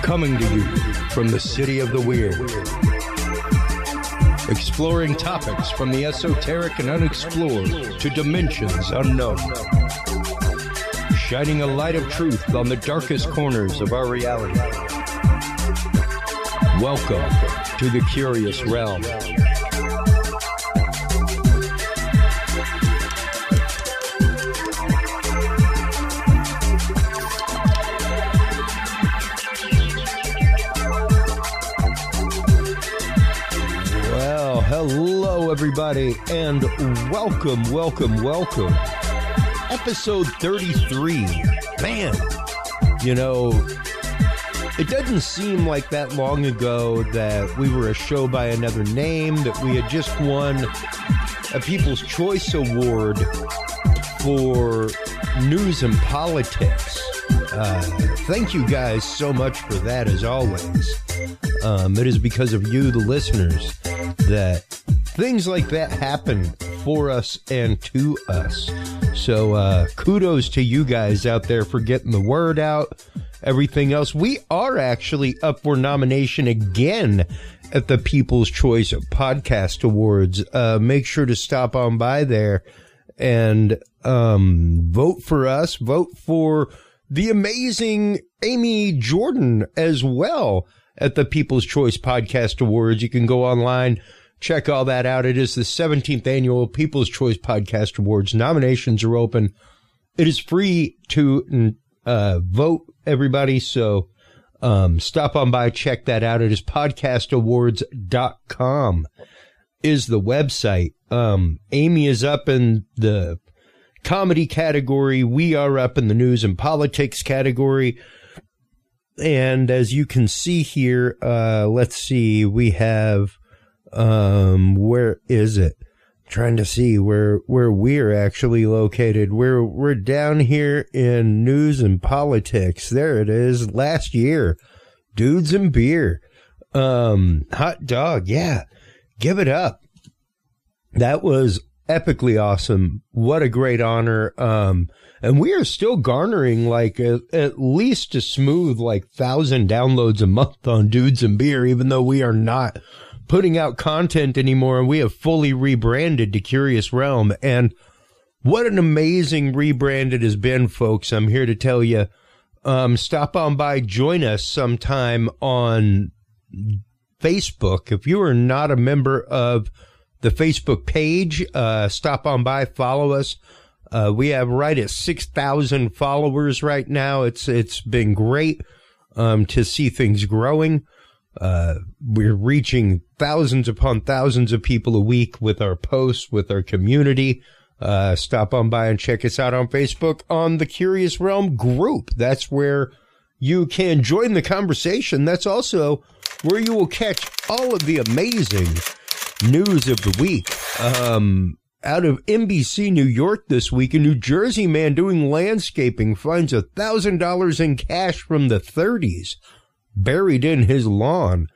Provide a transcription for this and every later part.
Coming to you from the city of the weird. Exploring topics from the esoteric and unexplored to dimensions unknown. Shining a light of truth on the darkest corners of our reality. Welcome to the Curious Realm. Hello, everybody, and welcome. Episode 33. Man, you know, it doesn't seem like that long ago that we were a show by another name, that we had just won a People's Choice Award for news and politics. Thank you guys so much for that, as always. It is because of you, the listeners, that things like that happen for us and to us. So kudos to you guys out there for getting the word out, everything else. We are actually up for nomination again at the People's Choice Podcast Awards. Make sure to stop on by there and vote for us. Vote for the amazing Amy Jordan as well at the People's Choice Podcast Awards. You can go online, check all that out. It is the 17th annual People's Choice Podcast Awards. Nominations are open. It is free to vote, everybody. So stop on by, check that out. It is podcastawards.com is the website. Amy is up in the comedy category. We are up in the news and politics category. And as you can see here, let's see, we have, where is it? Trying to see where we're actually located. We're down here in news and politics. There it is. Last year, Dudes and Beer. Hot dog. Yeah. Give it up. That was epically awesome. What a great honor. And we are still garnering like at least a smooth 1,000 downloads a month on Dudes and Beer, even though we are not putting out content anymore. We have fully rebranded to Curious Realm. And what an amazing rebrand it has been, folks. I'm here to tell you, stop on by, join us sometime on Facebook. If you are not a member of the Facebook page, stop on by, follow us. We have right at 6,000 followers right now. It's been great to see things growing. We're reaching thousands upon thousands of people a week with our posts, with our community. Stop on by and check us out on Facebook on the Curious Realm group. That's where you can join the conversation. That's also where you will catch all of the amazing news of the week. Out of NBC New York this week, a New Jersey man doing landscaping finds $1,000 in cash from the 30s buried in his lawn.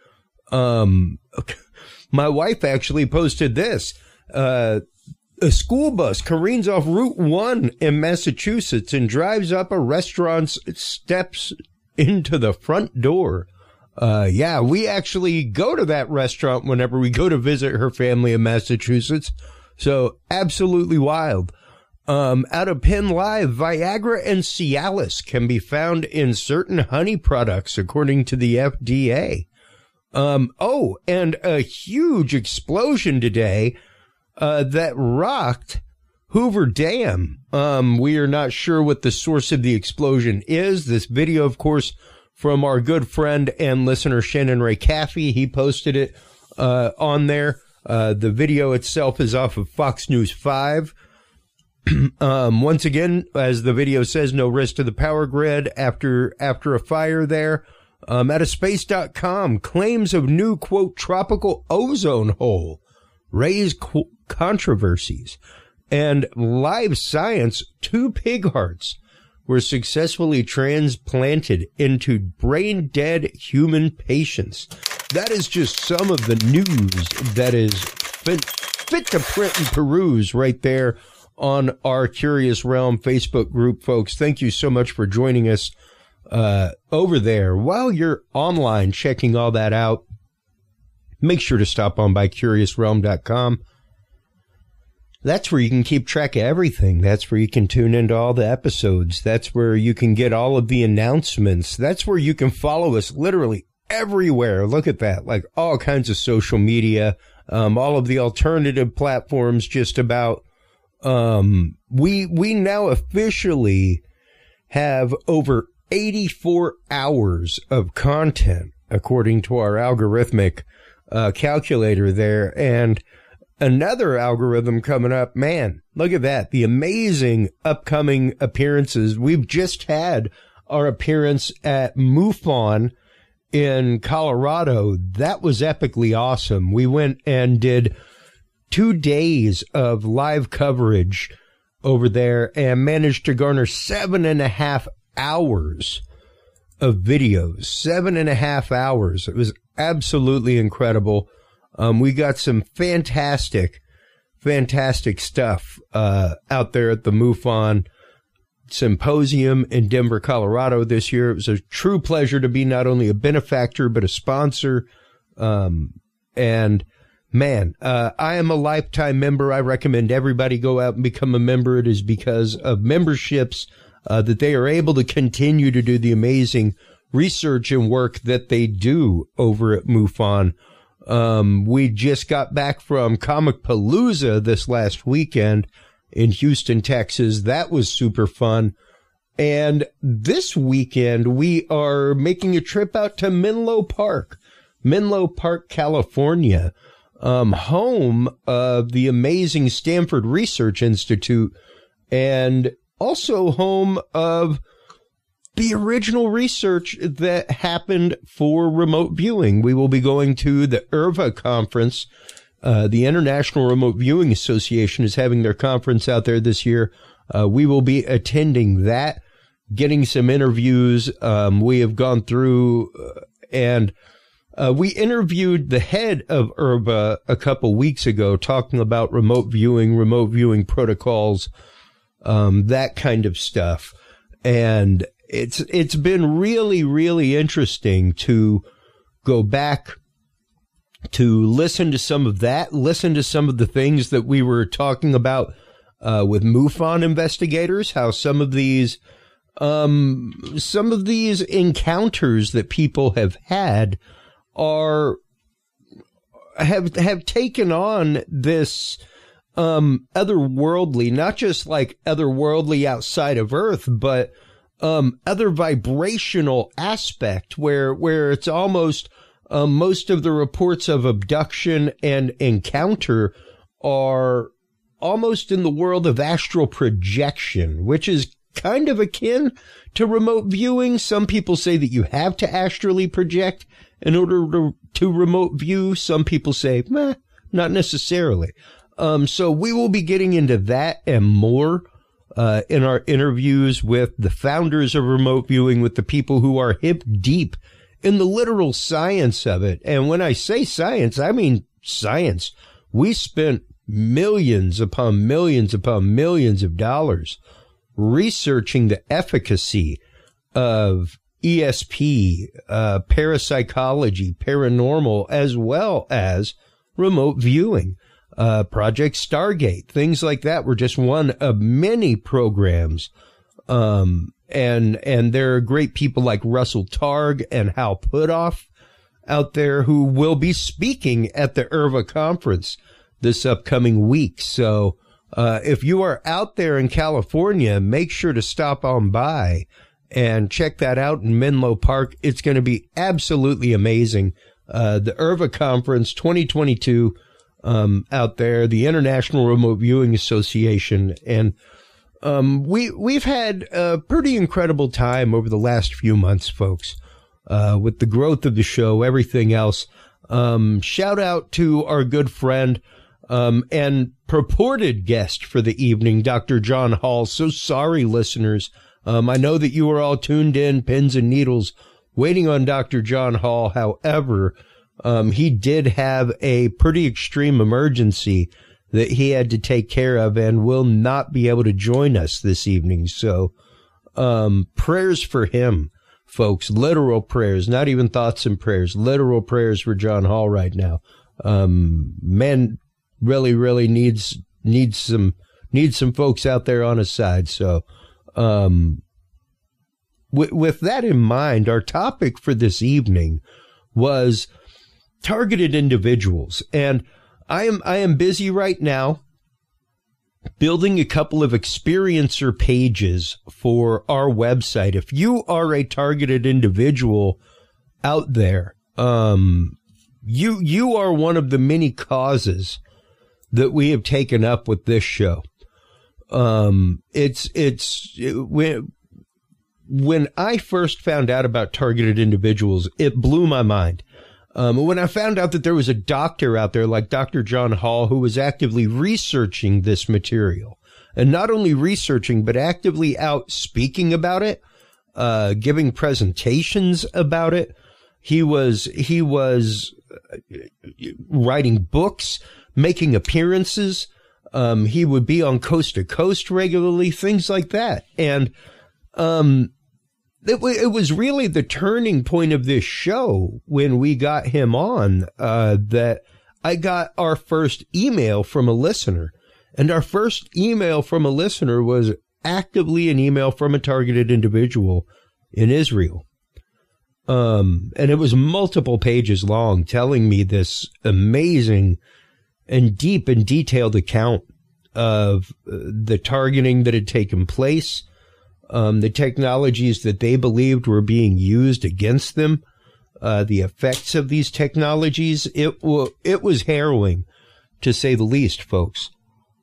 My wife actually posted this. A school bus careens off Route 1 in Massachusetts and drives up a restaurant's steps into the front door. Yeah, we actually go to that restaurant whenever we go to visit her family in Massachusetts. So absolutely wild. Out of Penn Live, Viagra and Cialis can be found in certain honey products, according to the FDA. And a huge explosion today that rocked Hoover Dam. We are not sure what the source of the explosion is. This video, of course, from our good friend and listener Shannon Ray Caffey. He posted it on there. The video itself is off of Fox News 5. Once again, as the video says, no risk to the power grid after a fire there. Out of space.com, claims of new, quote, tropical ozone hole raise controversies. And Live Science, 2 pig hearts were successfully transplanted into brain-dead human patients. That is just some of the news that is fit to print and peruse right there on our Curious Realm Facebook group, folks. Thank you so much for joining us over there. While you're online checking all that out, make sure to stop on by CuriousRealm.com. That's where you can keep track of everything. That's where you can tune into all the episodes. That's where you can get all of the announcements. That's where you can follow us literally everywhere. Look at that. Like all kinds of social media, all of the alternative platforms, just about. We now officially have over 84 hours of content, according to our algorithmic calculator there. And another algorithm coming up. Man, look at that. The amazing upcoming appearances. We've just had our appearance at MUFON in Colorado. That was epically awesome. We went and did 2 days of live coverage over there and managed to garner 7.5 hours of videos. 7.5 hours. It was absolutely incredible. We got some fantastic stuff out there at the MUFON Symposium in Denver, Colorado this year. It was a true pleasure to be not only a benefactor, but a sponsor. And man, I am a lifetime member. I recommend everybody go out and become a member. It is because of memberships that they are able to continue to do the amazing research and work that they do over at MUFON. We just got back from Comicpalooza this last weekend in Houston, Texas. That was super fun. And this weekend, we are making a trip out to Menlo Park, California, home of the amazing Stanford Research Institute, and also home of the original research that happened for remote viewing. We will be going to the IRVA conference. The International Remote Viewing Association is having their conference out there this year. We will be attending that, getting some interviews. We have gone through and we interviewed the head of IRVA a couple weeks ago, talking about remote viewing protocols, that kind of stuff. And it's been really, really interesting to go back to listen to some of that, listen to some of the things that we were talking about with MUFON investigators, how some of these encounters that people have had have taken on this otherworldly, not just like otherworldly outside of Earth, but other vibrational aspect where it's almost most of the reports of abduction and encounter are almost in the world of astral projection, which is kind of akin to remote viewing. Some people say that you have to astrally project in order to remote view. Some people say, not necessarily. So we will be getting into that and more in our interviews with the founders of remote viewing, with the people who are hip deep in the literal science of it. And when I say science, I mean science. We spent millions upon millions upon millions of dollars researching the efficacy of ESP, parapsychology, paranormal, as well as remote viewing. Project Stargate, things like that were just one of many programs. And there are great people like Russell Targ and Hal Puthoff out there who will be speaking at the IRVA conference this upcoming week. So, if you are out there in California, make sure to stop on by and check that out in Menlo Park. It's going to be absolutely amazing. The IRVA conference 2022, out there, the International Remote Viewing Association. And, we've had a pretty incredible time over the last few months, folks, with the growth of the show, everything else. Shout out to our good friend, and purported guest for the evening, Dr. John Hall. So sorry, listeners. I know that you are all tuned in, pins and needles, waiting on Dr. John Hall. However, he did have a pretty extreme emergency that he had to take care of and will not be able to join us this evening. So, prayers for him, folks. Literal prayers, not even thoughts and prayers. Literal prayers for John Hall right now. Man really needs some folks out there on his side. So, with that in mind, our topic for this evening was targeted individuals, and I am busy right now building a couple of experiencer pages for our website. If you are a targeted individual out there, you are one of the many causes that we have taken up with this show. When I first found out about targeted individuals, it blew my mind. When I found out that there was a doctor out there like Dr. John Hall who was actively researching this material, and not only researching, but actively out speaking about it, giving presentations about it. He was writing books, making appearances. He would be on Coast to Coast regularly, things like that. And, it was really the turning point of this show when we got him on, that I got our first email from a listener. And our first email from a listener was actively an email from a targeted individual in Israel. And it was multiple pages long, telling me this amazing and deep and detailed account of the targeting that had taken place, the technologies that they believed were being used against them, the effects of these technologies. It was harrowing, to say the least, folks.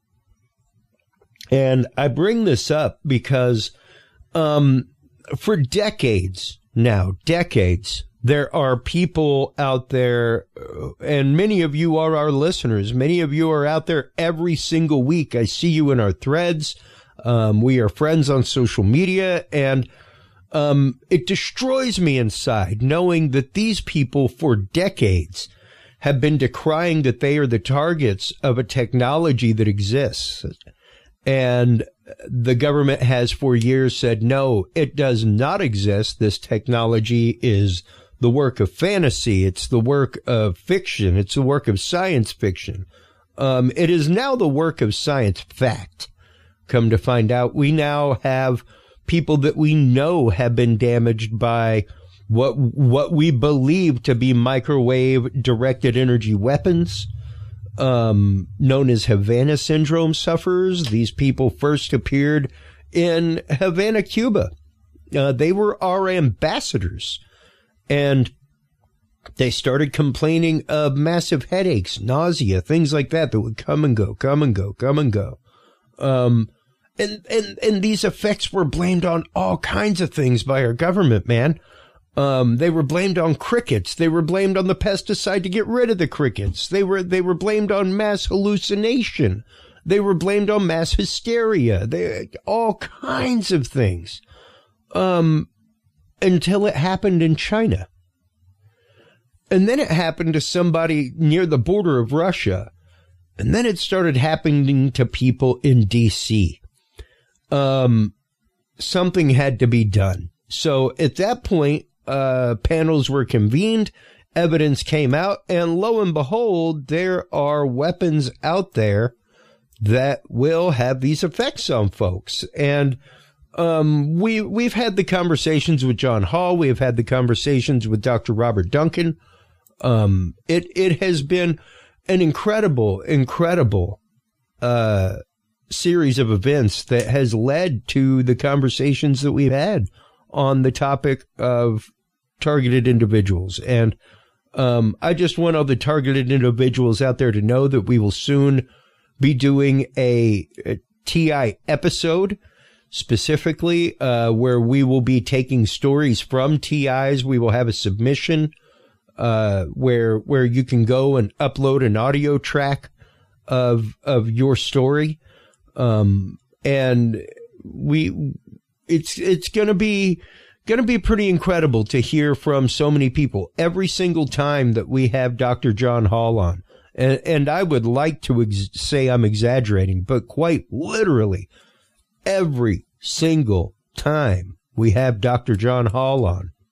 And I bring this up because for decades now, there are people out there, and many of you are our listeners. Many of you are out there every single week. I see you in our threads. We are friends on social media, and it destroys me inside knowing that these people for decades have been decrying that they are the targets of a technology that exists. And the government has for years said, no, it does not exist. This technology is the work of fantasy. It's the work of fiction. It's the work of science fiction. It is now the work of science fact. Come to find out, we now have people that we know have been damaged by what we believe to be microwave directed energy weapons, known as Havana syndrome sufferers. These people first appeared in Havana, Cuba. They were our ambassadors, and they started complaining of massive headaches, nausea, things like that would come and go. And these effects were blamed on all kinds of things by our government, man. They were blamed on crickets. They were blamed on the pesticide to get rid of the crickets. They were blamed on mass hallucination. They were blamed on mass hysteria. All kinds of things. Until it happened in China. And then it happened to somebody near the border of Russia. And then it started happening to people in D.C. Something had to be done. So at that point, panels were convened, evidence came out, and lo and behold, there are weapons out there that will have these effects on folks. And we've had the conversations with John Hall. We have had the conversations with Dr. Robert Duncan. It has been an incredible series of events that has led to the conversations that we've had on the topic of targeted individuals. And I just want all the targeted individuals out there to know that we will soon be doing a TI episode specifically where we will be taking stories from TIs. We will have a submission where you can go and upload an audio track of your story. And it's going to be pretty incredible to hear from so many people every single time that we have Dr. John Hall on. And I would like to say I'm exaggerating, but quite literally every single time we have Dr. John Hall on,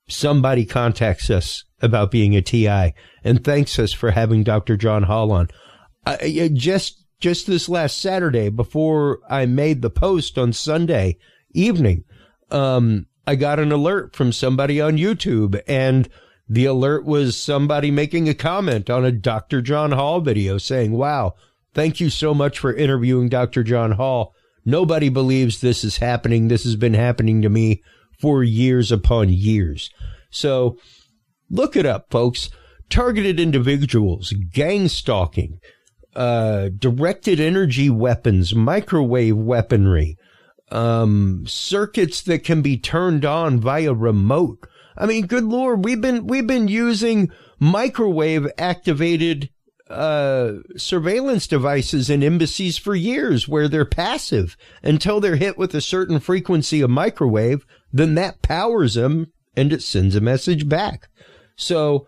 somebody contacts us about being a TI and thanks us for having Dr. John Hall on. Just this last Saturday, before I made the post on Sunday evening, I got an alert from somebody on YouTube, and the alert was somebody making a comment on a Dr. John Hall video saying, wow, thank you so much for interviewing Dr. John Hall. Nobody believes this is happening. This has been happening to me for years upon years. So look it up, folks. Targeted individuals, gang stalking, directed energy weapons, microwave weaponry, circuits that can be turned on via remote. I mean, good Lord, we've been using microwave activated surveillance devices in embassies for years, where they're passive until they're hit with a certain frequency of microwave. Then that powers them and it sends a message back. So,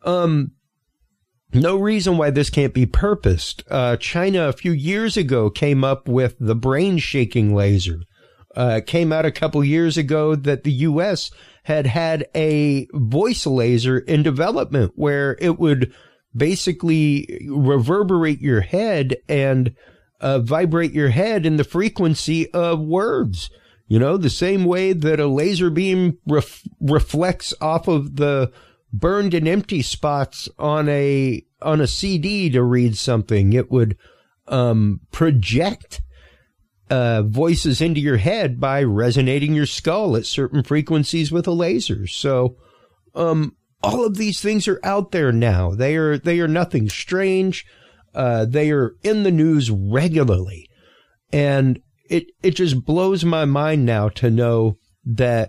no reason why this can't be purposed. China a few years ago came up with the brain shaking laser. It came out a couple years ago that the U.S. had a voice laser in development where it would basically reverberate your head and vibrate your head in the frequency of words. You know, the same way that a laser beam reflects off of the burned and empty spots on a CD to read something. It would project voices into your head by resonating your skull at certain frequencies with a laser. So all of these things are out there now. They are nothing strange. They are in the news regularly. And it just blows my mind now to know that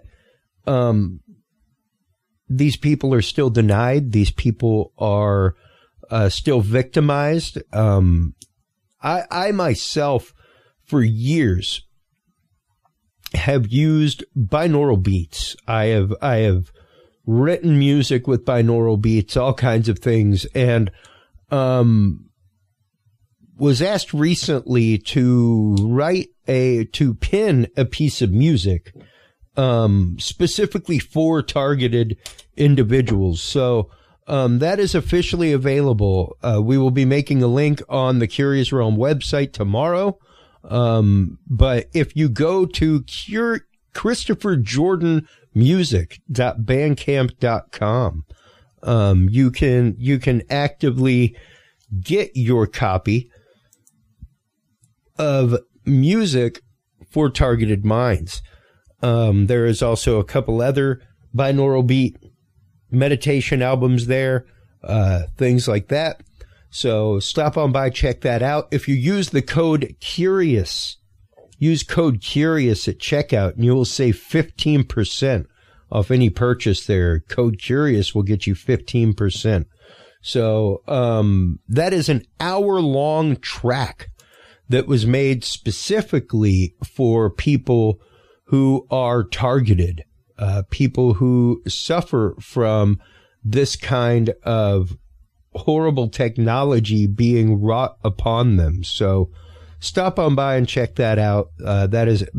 these people are still denied. These people are still victimized. I myself, for years, have used binaural beats. I have written music with binaural beats, all kinds of things, and was asked recently to pin a piece of music specifically for targeted individuals. So that is officially available. We will be making a link on the Curious Realm website tomorrow. But if you go to ChristopherJordanMusic.bandcamp.com, you can actively get your copy of music for targeted minds. There is also a couple other binaural beat meditation albums there, things like that. So stop on by, check that out. If you use the code CURIOUS, use code CURIOUS at checkout, and you will save 15% off any purchase there. Code CURIOUS will get you 15%. So that is an hour-long track that was made specifically for people who are targeted, people who suffer from this kind of horrible technology being wrought upon them. So stop on by and check that out. That is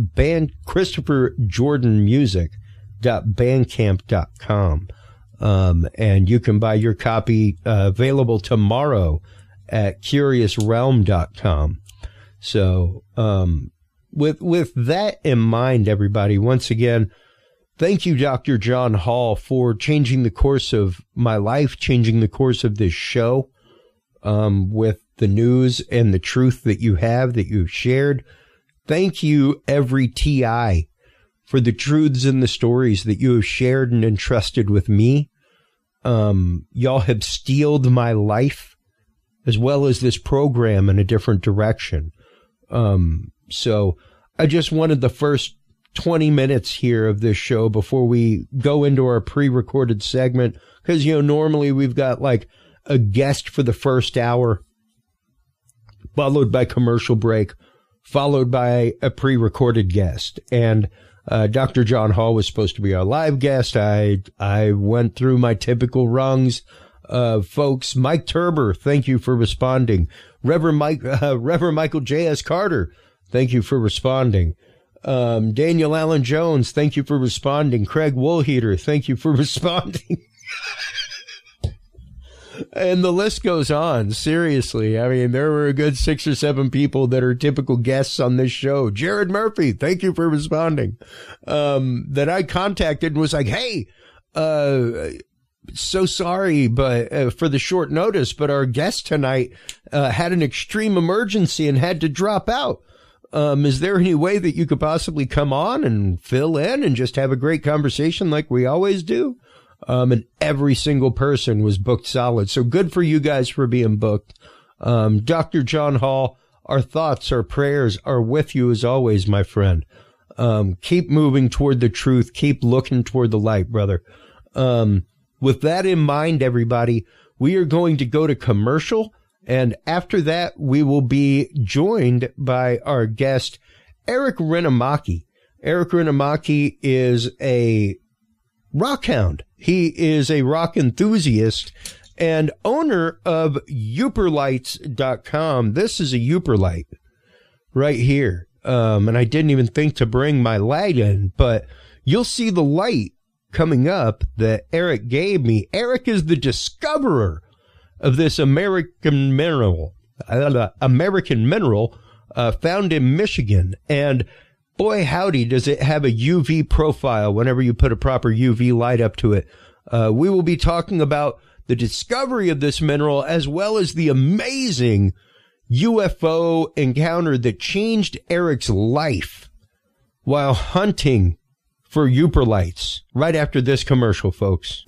ChristopherJordanMusic.bandcamp.com. And you can buy your copy available tomorrow at CuriousRealm.com. So with that in mind, everybody, once again, thank you, Dr. John Hall, for changing the course of my life, changing the course of this show, with the news and the truth that you've shared. Thank you, every TI, for the truths and the stories that you have shared and entrusted with me. Y'all have steeled my life as well as this program in a different direction. So I just wanted the first 20 minutes here of this show before we go into our pre-recorded segment, because, normally we've got like a guest for the first hour, followed by commercial break, followed by a pre-recorded guest. And Dr. John Hall was supposed to be our live guest. I went through my typical rungs. Folks, Mike Turber, thank you for responding. Reverend Michael J.S. Carter, thank you for responding. Daniel Allen Jones, thank you for responding. Craig Woolheater, thank you for responding. And the list goes on. Seriously. I mean, there were a good 6 or 7 people that are typical guests on this show. Jared Murphy, thank you for responding. That I contacted and was like, hey, so sorry, but for the short notice, but our guest tonight had an extreme emergency and had to drop out. Is there any way that you could possibly come on and fill in and just have a great conversation like we always do? And every single person was booked solid. So good for you guys for being booked. Dr. John Hall, our thoughts, our prayers are with you as always, my friend. Keep moving toward the truth. Keep looking toward the light, brother. With that in mind, everybody, we are going to go to commercial. And after that, we will be joined by our guest, Eric Renamaki. Eric Renamaki is a rock hound. He is a rock enthusiast and owner of Uperlights.com. This is a Uperlight right here. And I didn't even think to bring my light in, but you'll see the light coming up that Eric gave me. Eric is the discoverer of this American mineral found in Michigan. And boy, howdy, does it have a UV profile whenever you put a proper UV light up to it. We will be talking about the discovery of this mineral as well as the amazing UFO encounter that changed Eric's life while hunting for Uperlights. Right after this commercial, folks.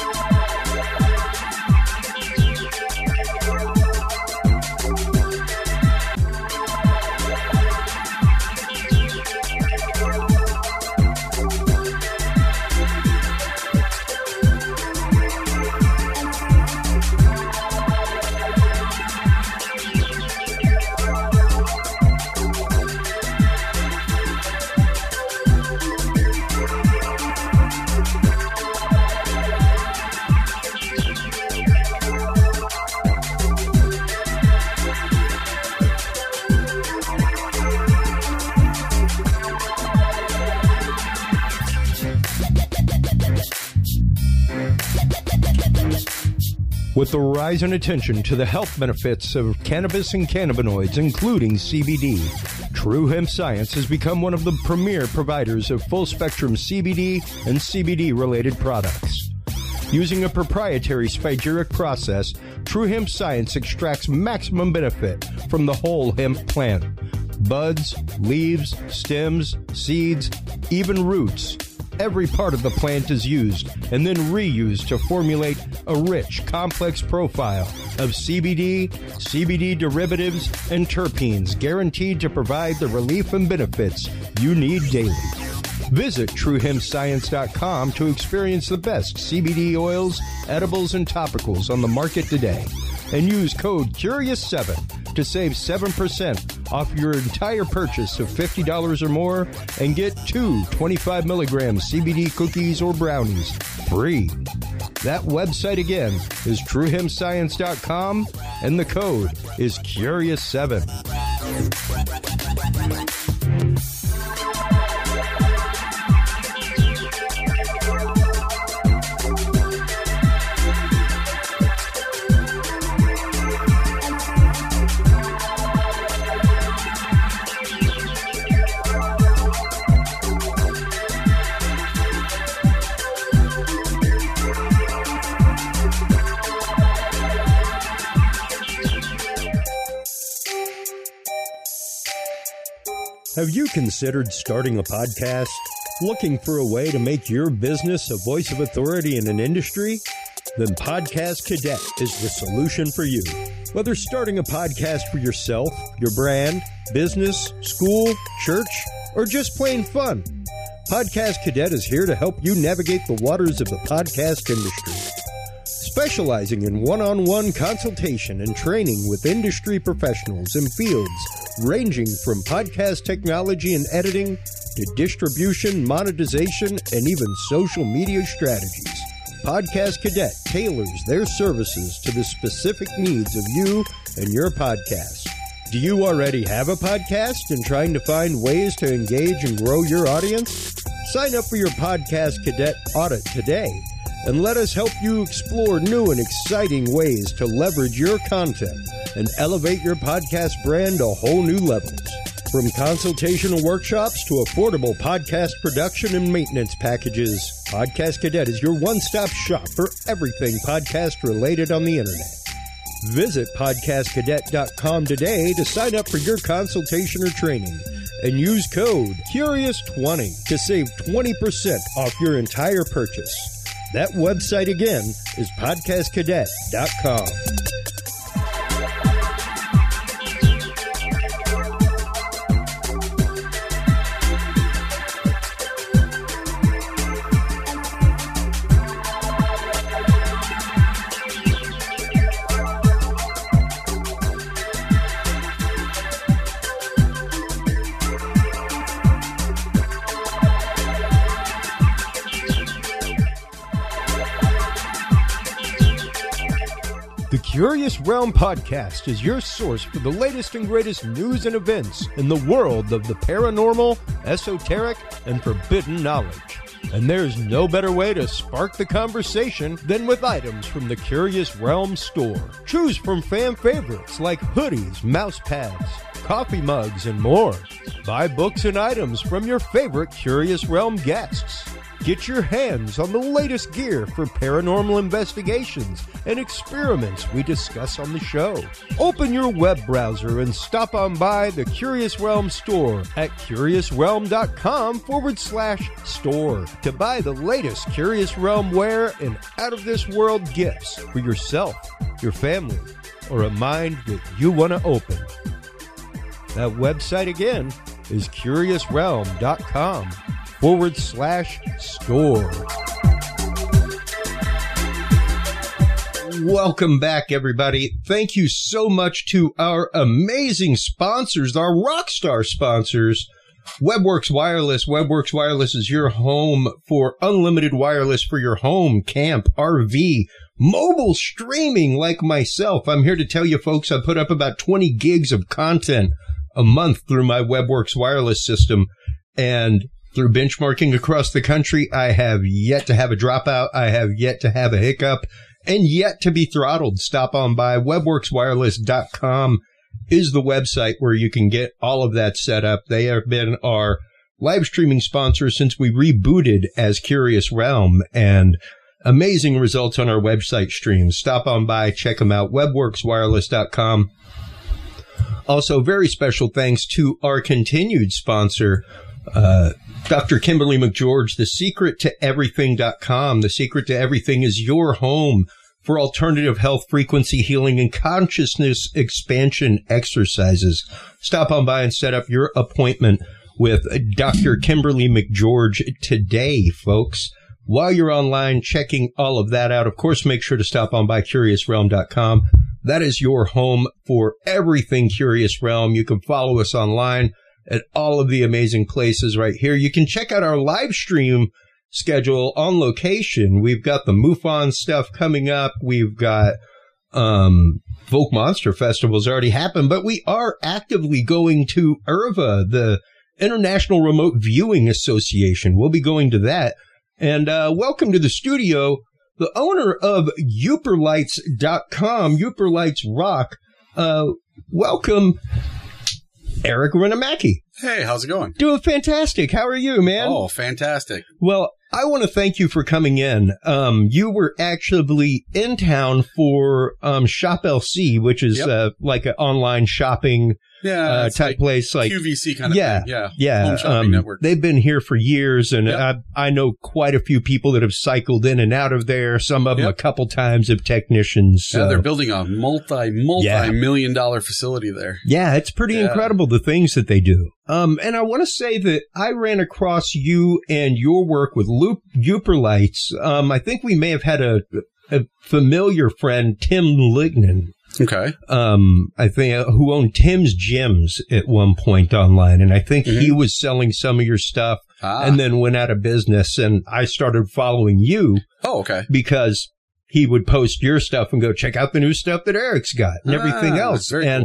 With the rise in attention to the health benefits of cannabis and cannabinoids, including CBD, True Hemp Science has become one of the premier providers of full-spectrum CBD and CBD-related products. Using a proprietary spagyric process, True Hemp Science extracts maximum benefit from the whole hemp plant. Buds, leaves, stems, seeds, even roots. Every part of the plant is used and then reused to formulate a rich, complex profile of CBD, CBD derivatives, and terpenes guaranteed to provide the relief and benefits you need daily. Visit TrueHempScience.com to experience the best CBD oils, edibles, and topicals on the market today. And use code CURIOUS7 to save 7% off your entire purchase of $50 or more and get 2 25 milligram CBD cookies or brownies free. That website again is TrueHempScience.com and the code is CURIOUS7. Have you considered starting a podcast? Looking for a way to make your business a voice of authority in an industry? Then Podcast Cadet is the solution for you. Whether starting a podcast for yourself, your brand, business, school, church, or just plain fun, Podcast Cadet is here to help you navigate the waters of the podcast industry. Specializing in one-on-one consultation and training with industry professionals in fields ranging from podcast technology and editing to distribution, monetization, and even social media strategies. Podcast Cadet tailors their services to the specific needs of you and your podcast. Do you already have a podcast and trying to find ways to engage and grow your audience? Sign up for your Podcast Cadet audit today and let us help you explore new and exciting ways to leverage your content and elevate your podcast brand to whole new levels. From consultational workshops to affordable podcast production and maintenance packages, Podcast Cadet is your one-stop shop for everything podcast related on the internet. Visit podcastcadet.com today to sign up for your consultation or training and use code CURIOUS20 to save 20% off your entire purchase. That website again is podcastcadet.com. The Curious Realm Podcast is your source for the latest and greatest news and events in the world of the paranormal, esoteric, and forbidden knowledge. And there's no better way to spark the conversation than with items from the Curious Realm store. Choose from fan favorites like hoodies, mouse pads, coffee mugs, and more. Buy books and items from your favorite Curious Realm guests. Get your hands on the latest gear for paranormal investigations and experiments we discuss on the show. Open your web browser and stop on by the Curious Realm store at curiousrealm.com/store to buy the latest Curious Realm wear and out-of-this-world gifts for yourself, your family, or a mind that you want to open. That website again is curiousrealm.com/store. Welcome back, everybody. Thank you so much to our amazing sponsors, our rock star sponsors, WebWorks Wireless. WebWorks Wireless is your home for unlimited wireless for your home, camp, RV, mobile streaming like myself. I'm here to tell you, folks, I put up about 20 gigs of content a month through my WebWorks Wireless system, and through benchmarking across the country, I have yet to have a dropout. I have yet to have a hiccup and yet to be throttled. Stop on by. WebWorksWireless.com is the website where you can get all of that set up. They have been our live streaming sponsor since we rebooted as Curious Realm, and amazing results on our website streams. Stop on by. Check them out. WebWorksWireless.com. Also, very special thanks to our continued sponsor, Dr. Kimberly McGeorge, thesecrettoeverything.com. The Secret to Everything is your home for alternative health, frequency healing, and consciousness expansion exercises. Stop on by and set up your appointment with Dr. Kimberly McGeorge today, folks. While you're online checking all of that out, of course, make sure to stop on by CuriousRealm.com. That is your home for everything Curious Realm. You can follow us online at all of the amazing places right here. You can check out our live stream schedule on location. We've got the MUFON stuff coming up. We've got Folk Monster Festival's already happened, but we are actively going to IRVA, the International Remote Viewing Association. We'll be going to that. And welcome to the studio, the owner of Uperlights.com, Uperlights Rock. Welcome, Eric Renamaki. Hey, how's it going? Doing fantastic. How are you, man? Oh, fantastic. Well, I want to thank you for coming in. You were actually in town for Shop LC, which is like an online shopping type like place, like QVC kind of thing. Yeah. Home shopping network. They've been here for years, and I know quite a few people that have cycled in and out of there. Some of them a couple times of technicians. Yeah, they're building a multi-million-dollar facility there. Yeah, it's pretty incredible, the things that they do. And I want to say that I ran across you and your work with Uperlights. I think we may have had a familiar friend, Tim Lignan. Okay. I think who owned Tim's Gyms at one point online, and I think he was selling some of your stuff and then went out of business, and I started following you. Oh, okay. Because he would post your stuff and go, check out the new stuff that Eric's got and everything else. Very cool.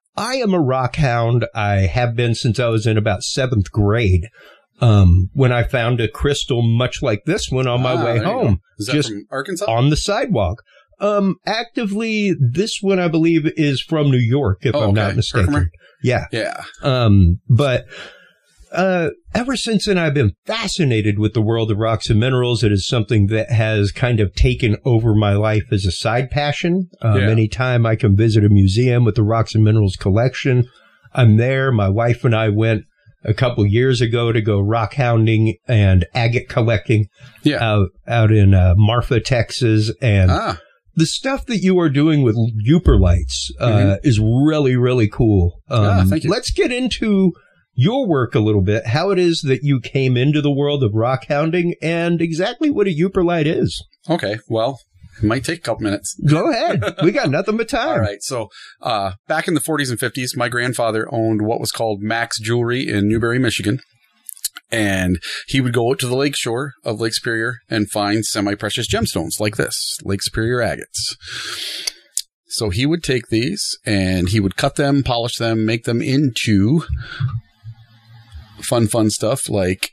I am a rock hound. I have been since I was in about 7th grade. When I found a crystal much like this one on my way home. Is that from Arkansas? On the sidewalk. Actively, this one, I believe, is from New York, if I'm not mistaken. Herkimer? Yeah. Yeah. But ever since then, I've been fascinated with the world of rocks and minerals. It is something that has kind of taken over my life as a side passion. Anytime I can visit a museum with the rocks and minerals collection, I'm there. My wife and I went a couple years ago to go rock hounding and agate collecting out in Marfa, Texas. And the stuff that you are doing with Uperlights is really, really cool. Thank you. Let's get into your work a little bit, how it is that you came into the world of rock hounding and exactly what a Uperlight is. Okay, well, it might take a couple minutes. Go ahead. We got nothing but time. All right. So back in the 40s and 50s, my grandfather owned what was called Max Jewelry in Newberry, Michigan. And he would go out to the lake shore of Lake Superior and find semi-precious gemstones like this, Lake Superior agates. So he would take these and he would cut them, polish them, make them into fun stuff like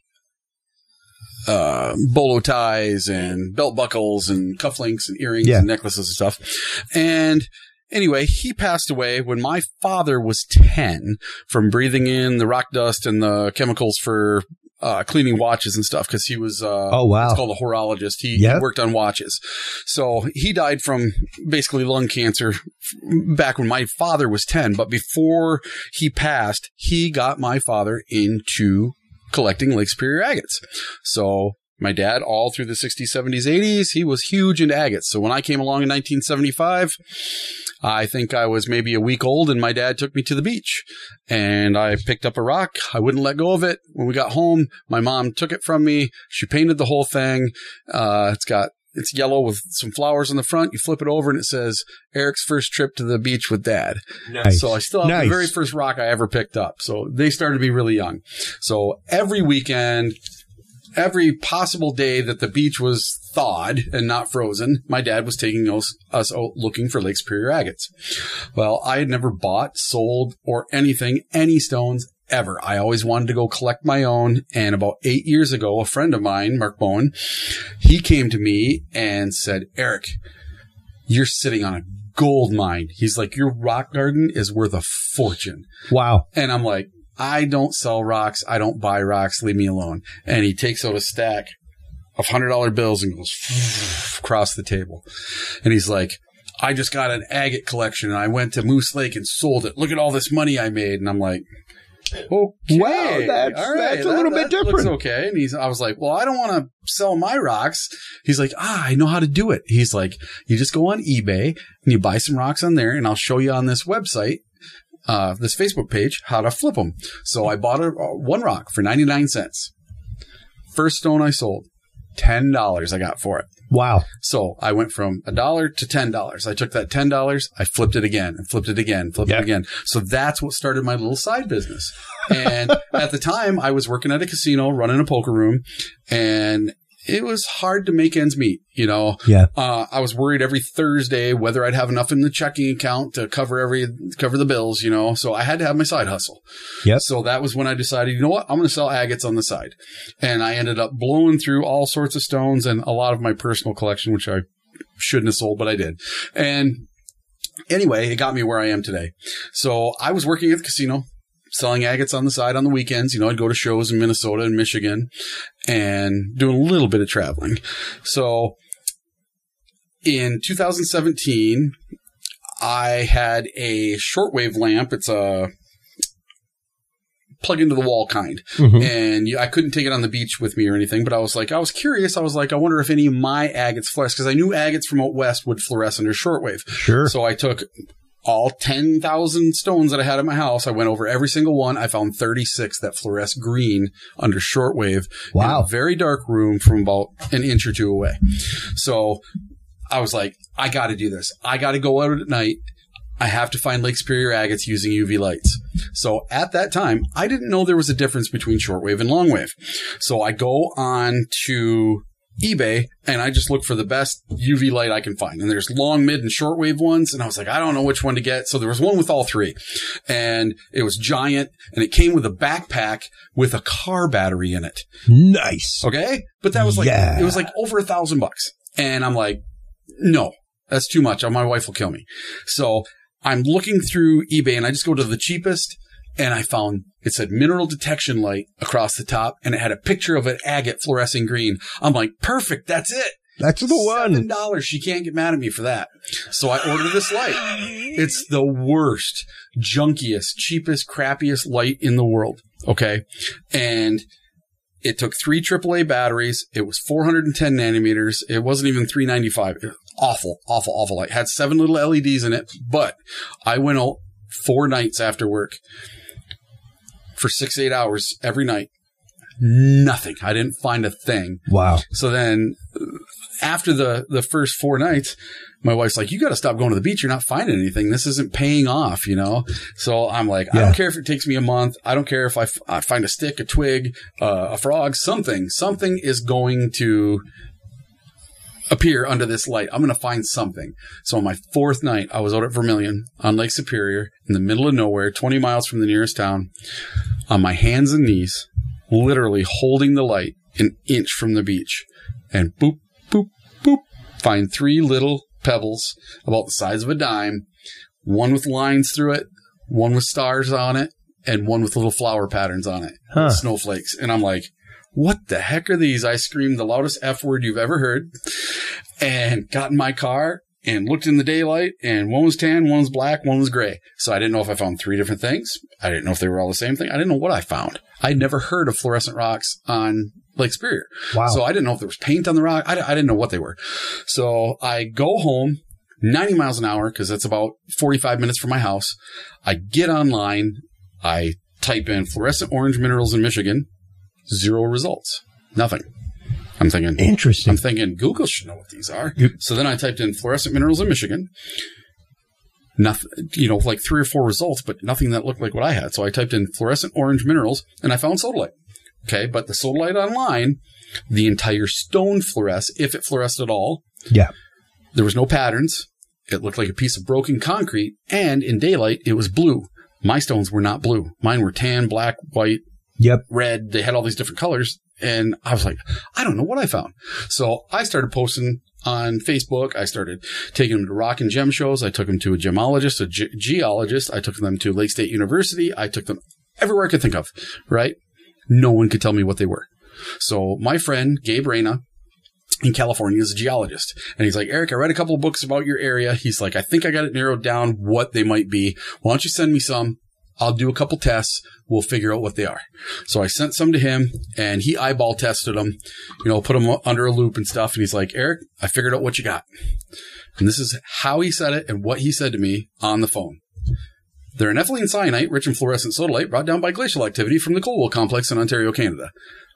bolo ties and belt buckles and cufflinks and earrings and necklaces and stuff. And anyway, he passed away when my father was 10 from breathing in the rock dust and the chemicals for cleaning watches and stuff, because he was it's called a horologist. He worked on watches. So he died from basically lung cancer back when my father was 10. But before he passed, he got my father into collecting Lake Superior agates. So my dad, all through the 60s, 70s, 80s, he was huge into agates. So when I came along in 1975, I think I was maybe a week old, and my dad took me to the beach. And I picked up a rock. I wouldn't let go of it. When we got home, my mom took it from me. She painted the whole thing. It's yellow with some flowers on the front. You flip it over and it says, Eric's first trip to the beach with Dad. Nice. So I still have the very first rock I ever picked up. So they started to be really young. So every weekend, every possible day that the beach was thawed and not frozen, my dad was taking us out looking for Lake Superior agates. Well, I had never bought, sold, or any stones ever. I always wanted to go collect my own. And about 8 years ago, a friend of mine, Mark Bowen, he came to me and said, Eric, you're sitting on a gold mine. He's like, your rock garden is worth a fortune. Wow. And I'm like, I don't sell rocks. I don't buy rocks. Leave me alone. And he takes out a stack of $100 bills and goes across the table. And he's like, I just got an agate collection and I went to Moose Lake and sold it. Look at all this money I made. And I'm like, okay. Wow, that's a little bit different. Looks okay. And I was like, well, I don't want to sell my rocks. He's like, I know how to do it. He's like, you just go on eBay and you buy some rocks on there, and I'll show you on this website, this Facebook page, how to flip them. So I bought one rock for 99 cents. First stone I sold, $10 I got for it. Wow. So I went from $1 to $10. I took that $10, I flipped it again and flipped it again, flipped it again. So that's what started my little side business. And at the time I was working at a casino, running a poker room, and it was hard to make ends meet, you know. Yeah. I was worried every Thursday whether I'd have enough in the checking account to cover the bills, you know. So I had to have my side hustle. Yep. So that was when I decided, you know what, I'm going to sell agates on the side. And I ended up blowing through all sorts of stones and a lot of my personal collection, which I shouldn't have sold, but I did. And anyway, it got me where I am today. So I was working at the casino, selling agates on the side on the weekends. You know, I'd go to shows in Minnesota and Michigan and doing a little bit of traveling. So in 2017, I had a shortwave lamp. It's a plug into the wall kind. Mm-hmm. And I couldn't take it on the beach with me or anything, but I was curious. I was like, I wonder if any of my agates fluoresce, because I knew agates from out west would fluoresce under shortwave. Sure. So I took all 10,000 stones that I had at my house. I went over every single one. I found 36 that fluoresce green under shortwave. Wow. In a very dark room from about an inch or two away. So I was like, I got to do this. I got to go out at night. I have to find Lake Superior agates using UV lights. So at that time, I didn't know there was a difference between shortwave and longwave. So I go on to eBay and I just look for the best UV light I can find. And there's long, mid, and shortwave ones. And I was like, I don't know which one to get. So there was one with all three. And it was giant. And it came with a backpack with a car battery in it. Nice. Okay? But that was like, it was like over $1,000. And I'm like, no, that's too much. My wife will kill me. So I'm looking through eBay and I just go to the cheapest. And I found, it said mineral detection light across the top, and it had a picture of an agate fluorescing green. I'm like, perfect, that's it. That's the one. $7. She can't get mad at me for that. So I ordered this light. It's the worst, junkiest, cheapest, crappiest light in the world. Okay. And it took 3 AAA batteries. It was 410 nanometers. It wasn't even 395. It was awful, awful, awful light. It had 7 little LEDs in it, but I went out 4 nights after work for 6-8 hours every night. Nothing. I didn't find a thing. Wow. So then after the first 4 nights, my wife's like, you got to stop going to the beach. You're not finding anything. This isn't paying off, you know? So I'm like, I don't care if it takes me a month. I don't care if I find a stick, a twig, a frog, something is going to appear under this light. I'm going to find something. So on my 4th night, I was out at Vermilion on Lake Superior in the middle of nowhere, 20 miles from the nearest town, on my hands and knees, literally holding the light an inch from the beach, and boop, boop, boop, find 3 little pebbles about the size of a dime, one with lines through it, one with stars on it, and one with little flower patterns on it, snowflakes. And I'm like, what the heck are these? I screamed the loudest F word you've ever heard and got in my car and looked in the daylight, and one was tan, one was black, one was gray. So I didn't know if I found 3 different things. I didn't know if they were all the same thing. I didn't know what I found. I'd never heard of fluorescent rocks on Lake Superior. Wow. So I didn't know if there was paint on the rock. I didn't know what they were. So I go home 90 miles an hour because that's about 45 minutes from my house. I get online. I type in fluorescent orange minerals in Michigan. 0 results. Nothing. I'm thinking, interesting. I'm thinking Google should know what these are. So then I typed in fluorescent minerals in Michigan. Nothing, you know, like 3 or 4 results, but nothing that looked like what I had. So I typed in fluorescent orange minerals and I found sodalite. Okay. But the sodalite online, the entire stone fluoresced, if it fluoresced at all. Yeah. There was no patterns. It looked like a piece of broken concrete, and in daylight, it was blue. My stones were not blue. Mine were tan, black, white. Yep. Red. They had all these different colors. And I was like, I don't know what I found. So I started posting on Facebook. I started taking them to rock and gem shows. I took them to a gemologist, a geologist. I took them to Lake State University. I took them everywhere I could think of, right? No one could tell me what they were. So my friend, Gabe Reyna, in California, is a geologist. And he's like, Eric, I read a couple of books about your area. He's like, I think I got it narrowed down what they might be. Why don't you send me some? I'll do a couple tests. We'll figure out what they are. So I sent some to him, and he eyeball tested them, you know, put them under a loop and stuff. And he's like, Eric, I figured out what you got. And this is how he said it and what he said to me on the phone. They're an ethylene cyanite rich in fluorescent sodalite brought down by glacial activity from the Coldwell Complex in Ontario, Canada.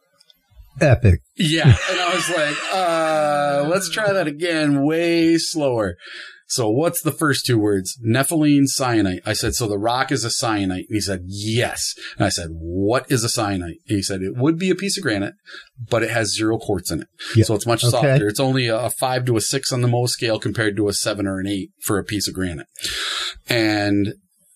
Epic. Yeah. And I was like, let's try that again, way slower. So what's the first 2 words? Nepheline cyanite. I said, so the rock is a cyanite. And he said, yes. And I said, what is a cyanite? And he said, it would be a piece of granite, but it has 0 quartz in it. Yep. So it's much softer. It's only a 5 to a 6 on the Mohs scale compared to a 7 or an 8 for a piece of granite. And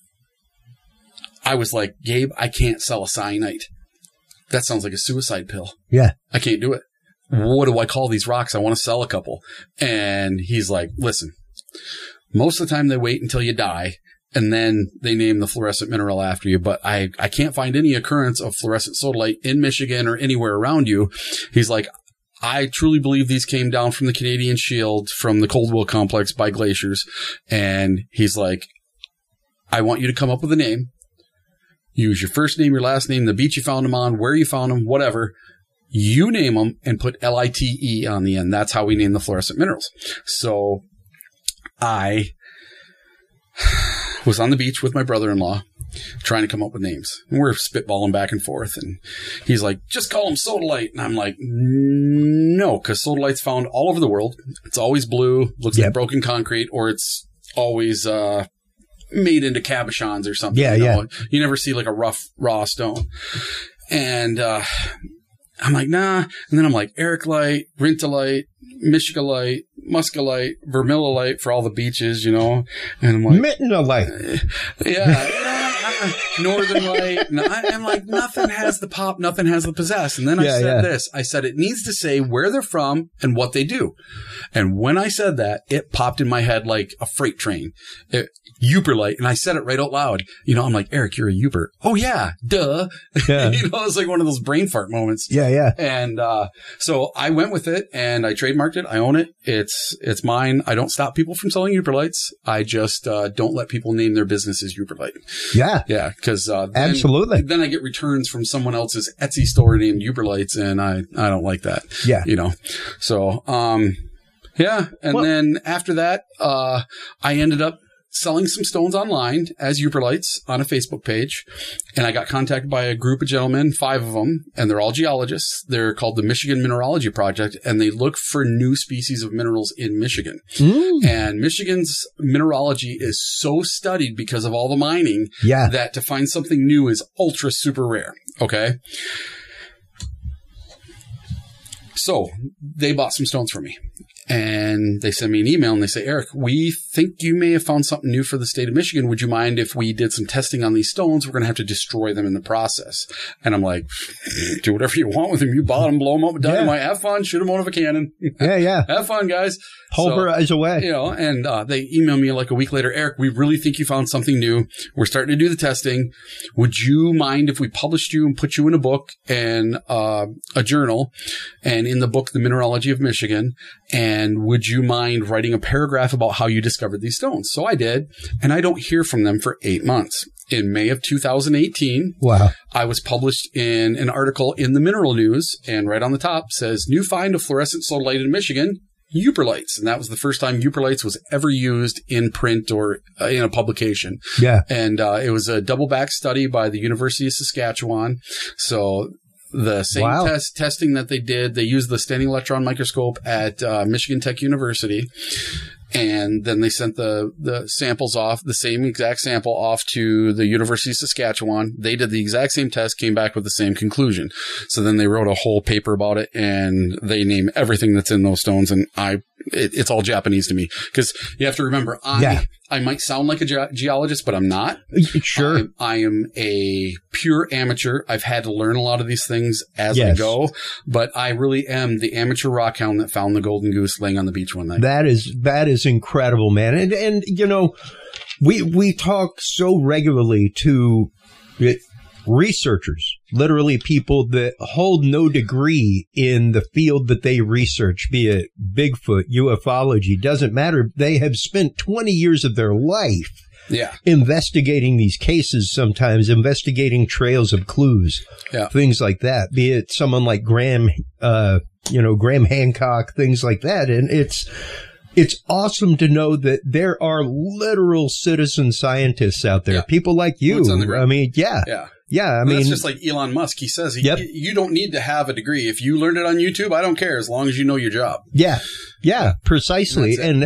I was like, Gabe, I can't sell a cyanite. That sounds like a suicide pill. Yeah. I can't do it. What do I call these rocks? I want to sell a couple. And he's like, listen, most of the time they wait until you die and then they name the fluorescent mineral after you. But I can't find any occurrence of fluorescent sodalite in Michigan or anywhere around you. He's like, I truly believe these came down from the Canadian Shield, from the Coldwell Complex by glaciers. And he's like, I want you to come up with a name. Use your first name, your last name, the beach you found them on, where you found them, whatever. You name them and put LITE on the end. That's how we name the fluorescent minerals. So I was on the beach with my brother-in-law trying to come up with names. And we're spitballing back and forth. And he's like, just call them sodalite. And I'm like, no, because sodalite's found all over the world. It's always blue, looks like broken concrete, or it's always made into cabochons or something. Yeah, you know? You never see like a rough, raw stone. And I'm like, nah. And then I'm like, Ericlite, Rintolite, Michigalite, Muscalite, Vermillolite for all the beaches, And I'm like, Mittenolite. Northern Light. I'm like, nothing has the pop, nothing has the pizzazz. And then I said this. I said, it needs to say where they're from and what they do. And when I said that, it popped in my head like a freight train. Uperlite. And I said it right out loud. I'm like, Eric, you're a Uper. Oh, yeah. Duh. Yeah. It's like one of those brain fart moments. Yeah, yeah. And so I went with it and I trademarked it. I own it. It's mine. I don't stop people from selling Uperlites. I just don't let people name their business as Uperlite. Yeah. Yeah, because absolutely. Then I get returns from someone else's Etsy store named Uperlites, and I don't like that. Yeah. So, yeah. And then after that, I ended up selling some stones online as Uperlites on a Facebook page. And I got contacted by a group of gentlemen, 5 of them, and they're all geologists. They're called the Michigan Mineralogy Project, and they look for new species of minerals in Michigan. And Michigan's mineralogy is so studied because of all the mining that to find something new is ultra super rare. Okay. So they bought some stones from me. And they send me an email and they say, Eric, we think you may have found something new for the state of Michigan. Would you mind if we did some testing on these stones? We're going to have to destroy them in the process. And I'm like, do whatever you want with them. You bought them, blow them up with dynamite, have fun, shoot them out of a cannon. Yeah. Have fun, guys. Pulverize away. And they email me like a week later, Eric, we really think you found something new. We're starting to do the testing. Would you mind if we published you and put you in a book and a journal, and in the book, The Mineralogy of Michigan? And would you mind writing a paragraph about how you discovered these stones? So I did, and I don't hear from them for 8 months. In May of 2018, I was published in an article in the Mineral News, and right on the top says, new find of fluorescent sodalite in Michigan, Uperlites. And that was the first time Uperlites was ever used in print or in a publication. Yeah. And it was a double back study by the University of Saskatchewan. So the same testing that they did, they used the standing electron microscope at Michigan Tech University. And then they sent the samples off, the same exact sample off to the University of Saskatchewan. They did the exact same test, came back with the same conclusion. So then they wrote a whole paper about it, and they name everything that's in those stones. And it's all Japanese to me, because you have to remember, I might sound like a geologist, but I'm not. Sure. I am a pure amateur. I've had to learn a lot of these things as I go, but I really am the amateur rock hound that found the golden goose laying on the beach one night. That is incredible, man. And we talk so regularly to researchers, literally people that hold no degree in the field that they research, be it Bigfoot, ufology, doesn't matter. They have spent 20 years of their life investigating these cases, sometimes investigating trails of clues, things like that, be it someone like Graham Hancock, things like that. And it's awesome to know that there are literal citizen scientists out there, people like you. I mean, I mean, that's just like Elon Musk. He says, you don't need to have a degree. If you learned it on YouTube, I don't care, as long as you know your job. Yeah, precisely. And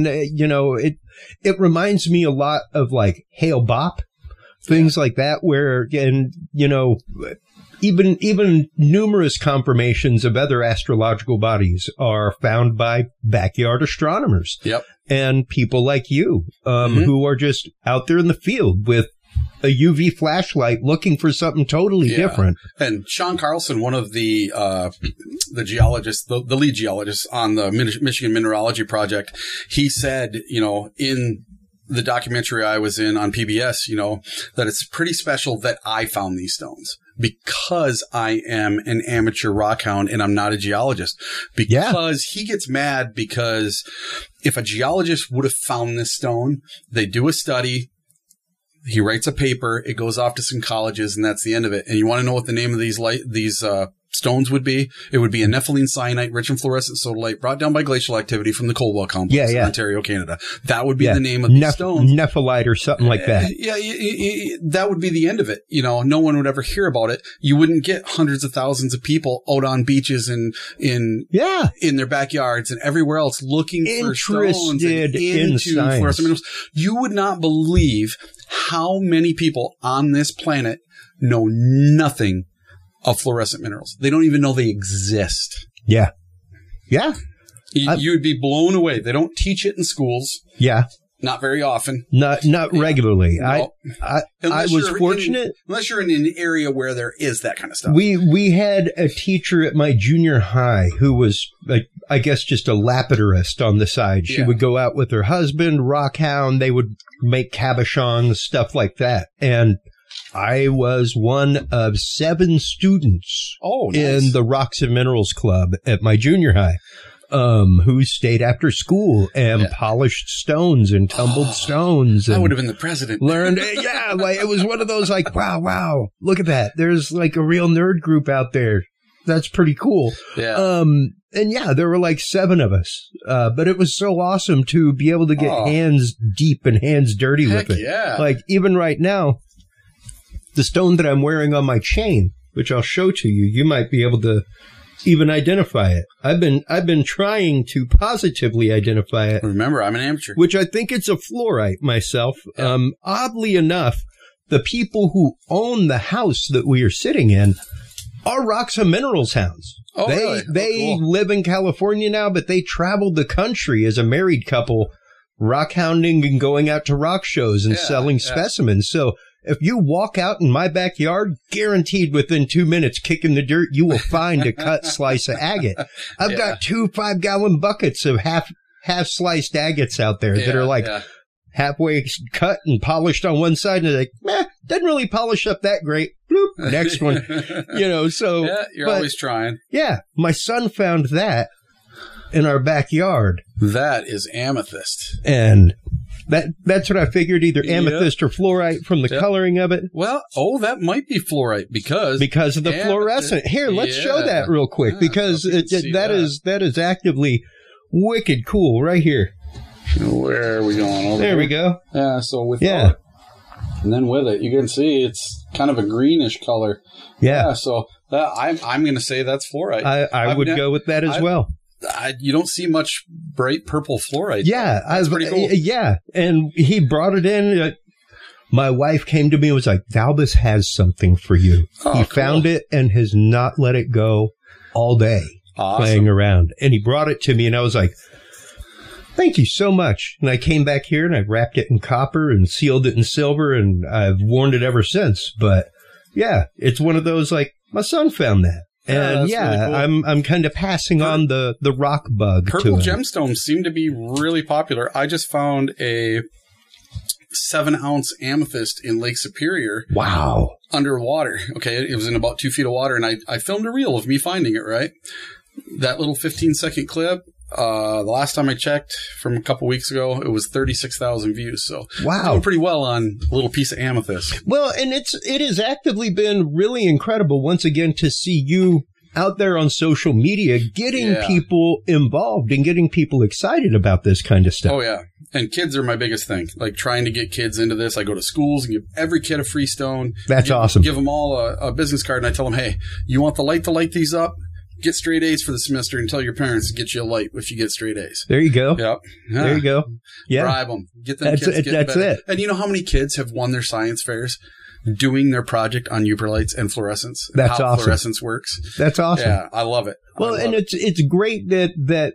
it reminds me a lot of like Hale Bopp, things like that, where, even numerous confirmations of other astrological bodies are found by backyard astronomers. And people like you, who are just out there in the field with a UV flashlight looking for something totally different. And Sean Carlson, one of the geologists, the lead geologist on the Michigan Mineralogy Project, he said, in the documentary I was in on PBS, that it's pretty special that I found these stones, because I am an amateur rock hound and I'm not a geologist. Because he gets mad because if a geologist would have found this stone, they do a study, he writes a paper, it goes off to some colleges, and that's the end of it. And you want to know what the name of these stones would be? It would be a nepheline cyanite rich in fluorescent sodalite brought down by glacial activity from the Coldwell Complex in Ontario, Canada. That would be the name of these stones. Nephelite or something like that. That would be the end of it. No one would ever hear about it. You wouldn't get hundreds of thousands of people out on beaches and in their backyards and everywhere else looking for stones in science. Fluorescent minerals. You would not believe how many people on this planet know nothing of fluorescent minerals. They don't even know they exist. Yeah. Yeah. You would be blown away. They don't teach it in schools. Yeah. Not very often. Not regularly. No. I was fortunate. Unless you're in an area where there is that kind of stuff. We had a teacher at my junior high who was, I guess, just a lapidarist on the side. She would go out with her husband, rockhound. They would make cabochons, stuff like that. And I was one of 7 students in the Rocks and Minerals Club at my junior high. Who stayed after school and polished stones and tumbled stones. And I would have been the president. Learned, like it was one of those like, wow, look at that. There's like a real nerd group out there. That's pretty cool. Yeah. And there were like 7 of us. But it was so awesome to be able to get hands deep and hands dirty with it. Yeah. Like even right now, the stone that I'm wearing on my chain, which I'll show to you, you might be able to even identify it. I've been trying to positively identify it. Remember, I'm an amateur. Which I think it's a fluorite myself. Yeah. Oddly enough, the people who own the house that we are sitting in are Rocks and Minerals hounds. Oh, really? They live in California now, but they traveled the country as a married couple, rock hounding and going out to rock shows and selling specimens. So if you walk out in my backyard, guaranteed within 2 minutes, kicking the dirt, you will find a cut slice of agate. I've got 2 5-gallon buckets of half sliced agates out there that are like halfway cut and polished on one side, and they're like, doesn't really polish up that great. Bloop, next one. So you're always trying. Yeah, my son found that in our backyard. That is amethyst, and that's what I figured, either amethyst or fluorite from the coloring of it. Well, that might be fluorite because of the fluorescent. Here, let's show that real quick because that is actively wicked cool right here. Where are we going? Over there we go. Yeah, so with and then with it, you can see it's kind of a greenish color. Yeah. So I'm going to say that's fluorite. I would go with that as well. You don't see much bright purple fluorite. Yeah, that's pretty cool. Yeah, and he brought it in. My wife came to me and was like, "Valbus has something for you." He found it and has not let it go all day playing around. And he brought it to me, and I was like, "Thank you so much." And I came back here and I wrapped it in copper and sealed it in silver, and I've worn it ever since. But yeah, it's one of those like my son found that. And really cool. I'm kind of passing on the rock bug to him. Purple gemstones seem to be really popular. I just found a 7-ounce amethyst in Lake Superior. Wow. Underwater. Okay. It was in about 2 feet of water, and I filmed a reel of me finding it, right? That little 15-second clip. The last time I checked from a couple weeks ago, it was 36,000 views. So doing pretty well on a little piece of amethyst. Well, and it has actively been really incredible once again to see you out there on social media getting people involved and getting people excited about this kind of stuff. Oh, yeah. And kids are my biggest thing. Like trying to get kids into this. I go to schools and give every kid a free stone. That's awesome. Give them all a business card, and I tell them, hey, you want the light to light these up? Get straight A's for the semester and tell your parents to get you a light if you get straight A's. There you go. Yep. Yeah. There you go. Yeah. Bribe them. Get them kids getting better. It. And you know how many kids have won their science fairs doing their project on Uperlights and fluorescence? That's how awesome. Fluorescence works. That's awesome. Yeah, I love it. Well, and it's great that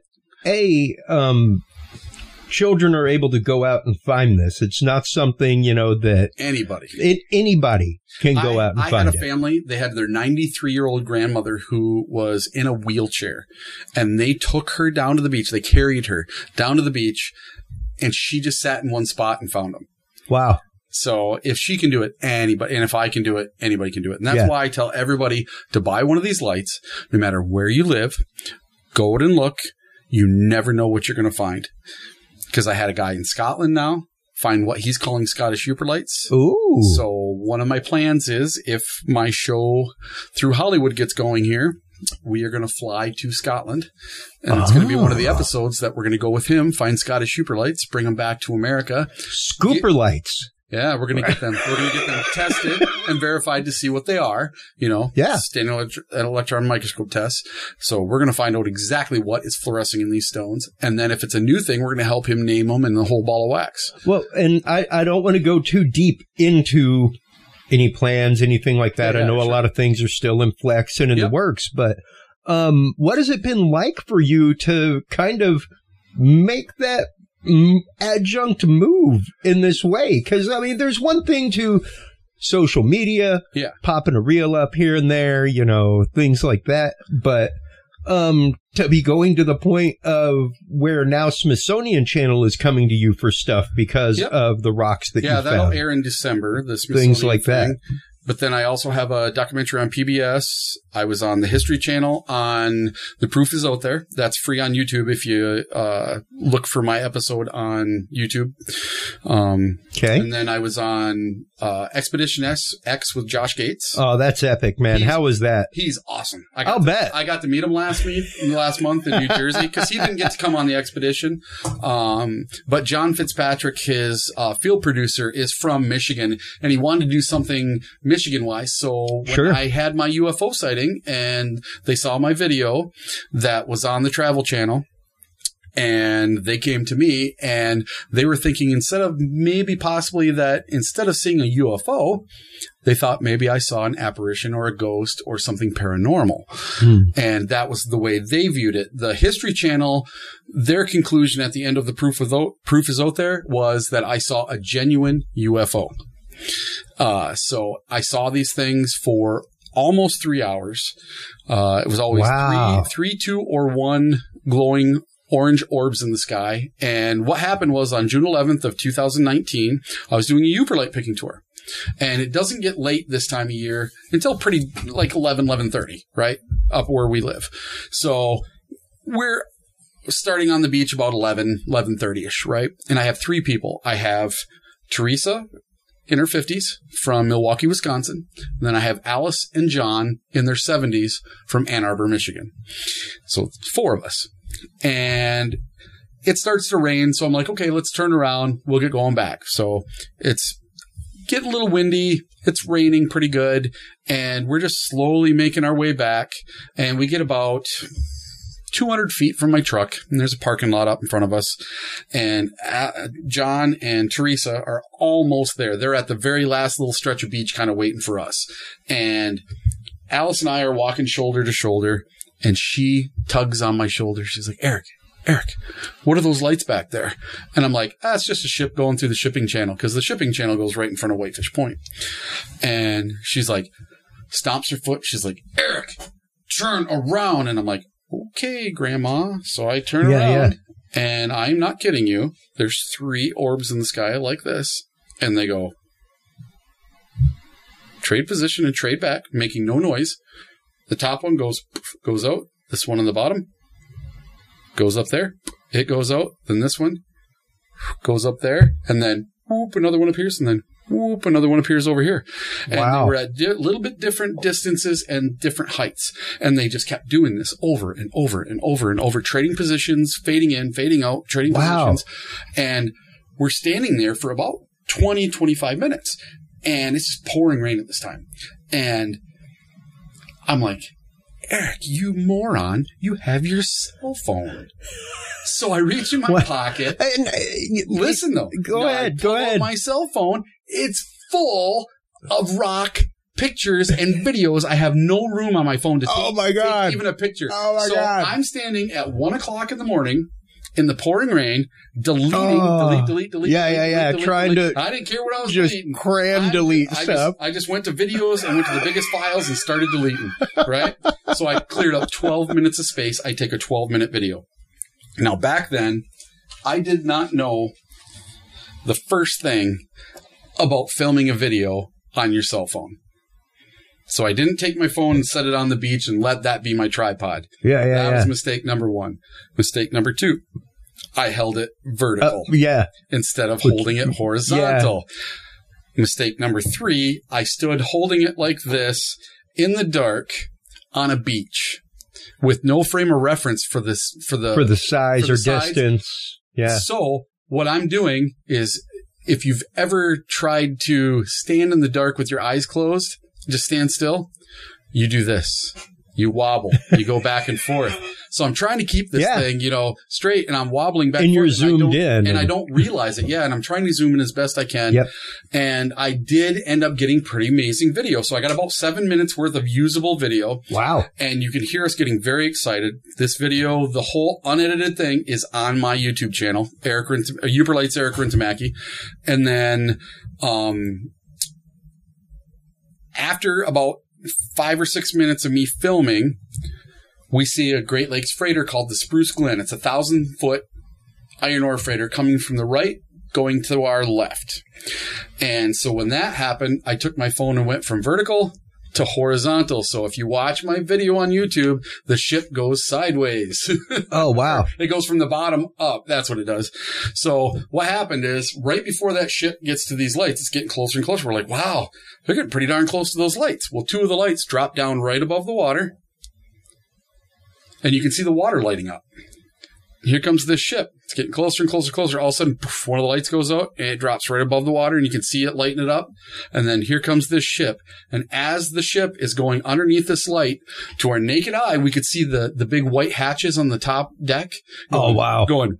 children are able to go out and find this. It's not something, that anybody can go out and find it. I had a family, they had their 93-year-old grandmother who was in a wheelchair, and they took her down to the beach. They carried her down to the beach, and she just sat in one spot and found them. Wow. So if she can do it, anybody, and if I can do it, anybody can do it. And that's why I tell everybody to buy one of these lights, no matter where you live. Go out and look. You never know what you're going to find. Because I had a guy in Scotland now find what he's calling Scottish Uperlights. Ooh. So one of my plans is if my show through Hollywood gets going here, we are going to fly to Scotland. And it's going to be one of the episodes that we're going to go with him, find Scottish Uperlights, bring them back to America. Scooper lights. Yeah, we're going to get them. We're going to get them tested and verified to see what they are. Standing electron microscope tests. So we're going to find out exactly what is fluorescing in these stones. And then if it's a new thing, we're going to help him name them and the whole ball of wax. Well, and I don't want to go too deep into any plans, anything like that? Yeah, I know a lot of things are still in flex and in the works, but what has it been like for you to kind of make that adjunct move in this way? Because, I mean, there's one thing to social media, popping a reel up here and there, you know, things like that. But to be going to the point of where now Smithsonian Channel is coming to you for stuff because of the rocks that you found. Yeah, that'll air in December, the Smithsonian things like that. But then I also have a documentary on PBS. I was on the History Channel on The Proof Is Out There. That's free on YouTube if you look for my episode on YouTube. Okay. And then I was on Expedition X with Josh Gates. Oh, that's epic, man. How was that? He's awesome. I'll bet. I got to meet him last month in New Jersey because he didn't get to come on the expedition. But John Fitzpatrick, his field producer, is from Michigan, and he wanted to do something Michigan-wise. So when I had my UFO sighting and they saw my video that was on the Travel Channel, and they came to me and they were thinking instead of seeing a UFO, they thought maybe I saw an apparition or a ghost or something paranormal. And that was the way they viewed it. The History Channel, their conclusion at the end of The Proof Is Out There was that I saw a genuine UFO. So I saw these things for almost 3 hours. It was always three, 2, or 1 glowing orange orbs in the sky. And what happened was on June 11th of 2019, I was doing a Uperlite picking tour. And it doesn't get late this time of year until pretty like 11:30, right? Up where we live. So we're starting on the beach about 11:30ish, right? And I have 3 people. I have Teresa in her 50s from Milwaukee, Wisconsin. And then I have Alice and John in their 70s from Ann Arbor, Michigan. So 4 of us. And it starts to rain. So I'm like, okay, let's turn around. We'll get going back. So it's getting a little windy. It's raining pretty good. And we're just slowly making our way back. And we get about 200 feet from my truck. And there's a parking lot up in front of us. And John and Teresa are almost there. They're at the very last little stretch of beach kind of waiting for us. And Alice and I are walking shoulder to shoulder. And she tugs on my shoulder. She's like, Eric, what are those lights back there? And I'm like, it's just a ship going through the shipping channel because the shipping channel goes right in front of Whitefish Point. And she's like, stomps her foot. She's like, Eric, turn around. And I'm like, okay, Grandma. So I turn around and I'm not kidding you. There's 3 orbs in the sky like this. And they go, trade position and trade back, making no noise. The top one goes out. This one on the bottom goes up there. It goes out. Then this one goes up there. And then whoop, another one appears. And then whoop, another one appears over here. And they were at little bit different distances and different heights. And they just kept doing this over and over and over and over, trading positions, fading in, fading out, trading positions. And we're standing there for about 20, 25 minutes. And it's just pouring rain at this time. And I'm like, Eric, you moron, you have your cell phone. So I reach in my pocket. Listen, though. Go ahead. My cell phone, it's full of rock pictures and videos. I have no room on my phone to take even a picture. Oh, my God. I'm standing at 1 o'clock in the morning in the pouring rain, delete. Yeah. Trying to. I didn't care what I was just deleting. delete stuff. I just went to videos and went to the biggest files and started deleting. Right. So I cleared up 12 minutes of space. I take a 12-minute video. Now back then, I did not know the first thing about filming a video on your cell phone. So I didn't take my phone and set it on the beach and let that be my tripod. That was mistake number 1. Mistake number 2, I held it vertical instead of holding it horizontal. Mistake number 3, I stood holding it like this in the dark on a beach with no frame of reference for the size or distance. Yeah. So what I'm doing is, if you've ever tried to stand in the dark with your eyes closed, just stand still, you do this. you wobble, you go back and forth. So I'm trying to keep this thing, straight, and I'm wobbling back and forth. And you're zoomed in. And I don't realize it. Yeah, and I'm trying to zoom in as best I can. Yep. And I did end up getting pretty amazing video. So I got about 7 minutes worth of usable video. Wow. And you can hear us getting very excited. This video, the whole unedited thing, is on my YouTube channel, Uberlights Eric Rintamaki. And then after about 5 or 6 minutes of me filming, we see a Great Lakes freighter called the Spruce Glen. It's a 1,000-foot iron ore freighter coming from the right, going to our left. And so when that happened, I took my phone and went from vertical to horizontal. So if you watch my video on YouTube, the ship goes sideways. Oh, wow. It goes from the bottom up. That's what it does. So what happened is right before that ship gets to these lights, it's getting closer and closer. We're like, wow, they're getting pretty darn close to those lights. Well, 2 of the lights drop down right above the water, and you can see the water lighting up. Here comes this ship. It's getting closer and closer and closer. All of a sudden, poof, one of the lights goes out, and it drops right above the water, and you can see it lighting it up. And then here comes this ship. And as the ship is going underneath this light, to our naked eye, we could see the big white hatches on the top deck. Oh, wow. Going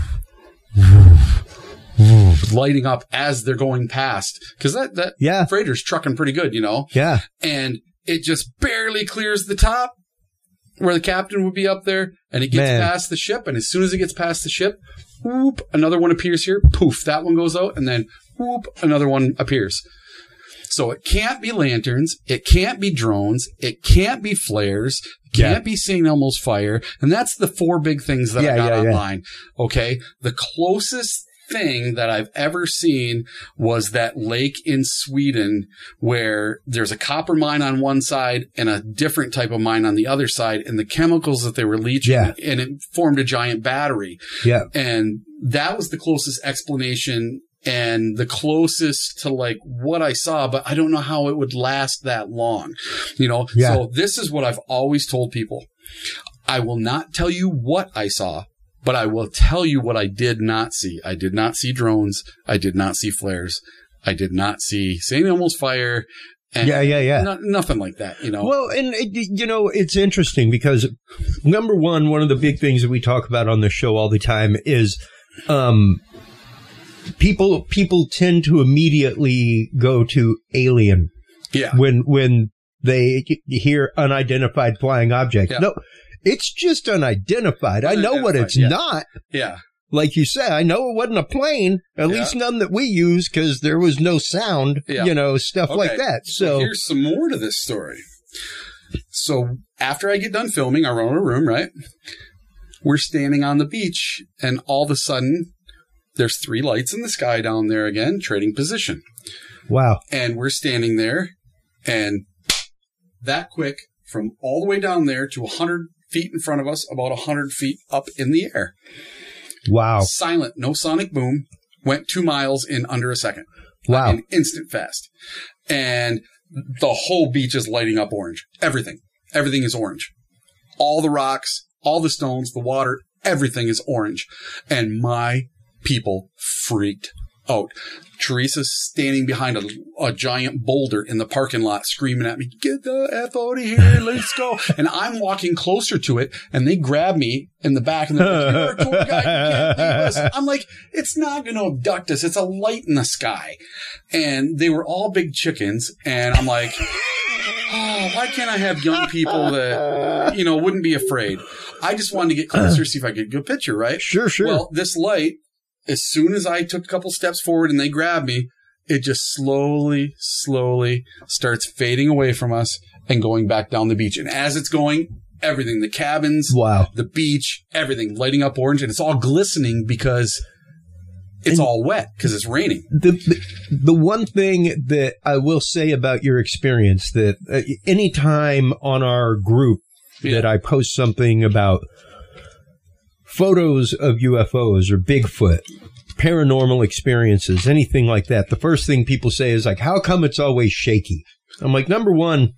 lighting up as they're going past. Because that freighter's trucking pretty good, Yeah. And it just barely clears the top, where the captain would be up there, and it gets past the ship, and as soon as it gets past the ship, whoop, another one appears here, poof, that one goes out, and then whoop, another one appears. So it can't be lanterns, it can't be drones, it can't be flares, it can't be St. Elmo's fire, and that's the 4 big things that I got online. Okay, the closest thing that I've ever seen was that lake in Sweden where there's a copper mine on one side and a different type of mine on the other side, and the chemicals that they were leaching, and it formed a giant battery. Yeah. And that was the closest explanation and the closest to like what I saw, but I don't know how it would last that long, So this is what I've always told people. I will not tell you what I saw, but I will tell you what I did not see. I did not see drones. I did not see flares. I did not see St. Elmo's fire. And nothing like that, Well, and, it's interesting because, number one of the big things that we talk about on the show all the time is people tend to immediately go to alien when they hear unidentified flying object. No. It's just unidentified. I know what it's not. Yeah. Like you said, I know it wasn't a plane, at least none that we use, because there was no sound, stuff like that. So here's some more to this story. So after I get done filming, I run out of room, right? We're standing on the beach, and all of a sudden, there's 3 lights in the sky down there again, trading position. Wow. And we're standing there, and that quick, from all the way down there to 100 feet in front of us, about 100 feet up in the air. Wow. Silent, no sonic boom, went 2 miles in under a second. Wow. In instant fast. And the whole beach is lighting up orange. Everything is orange. All the rocks, all the stones, the water, everything is orange. And my people freaked out. Teresa's standing behind a giant boulder in the parking lot screaming at me, "Get the F out of here, let's go." And I'm walking closer to it, and they grab me in the back, and they're like, "You're a tour guide, you can't leave us." I'm like, it's not going to abduct us. It's a light in the sky. And they were all big chickens, and I'm like, oh, why can't I have young people that, wouldn't be afraid? I just wanted to get closer, see if I could get a good picture, right? Sure. Well, this light, as soon as I took a couple steps forward and they grabbed me, it just slowly starts fading away from us and going back down the beach. And as it's going, everything, the cabins, the beach, everything lighting up orange, and it's all glistening because it's all wet because it's raining. The one thing that I will say about your experience that anytime on our group that I post something about photos of UFOs or Bigfoot, paranormal experiences, anything like that, the first thing people say is like, how come it's always shaky? I'm like, number one,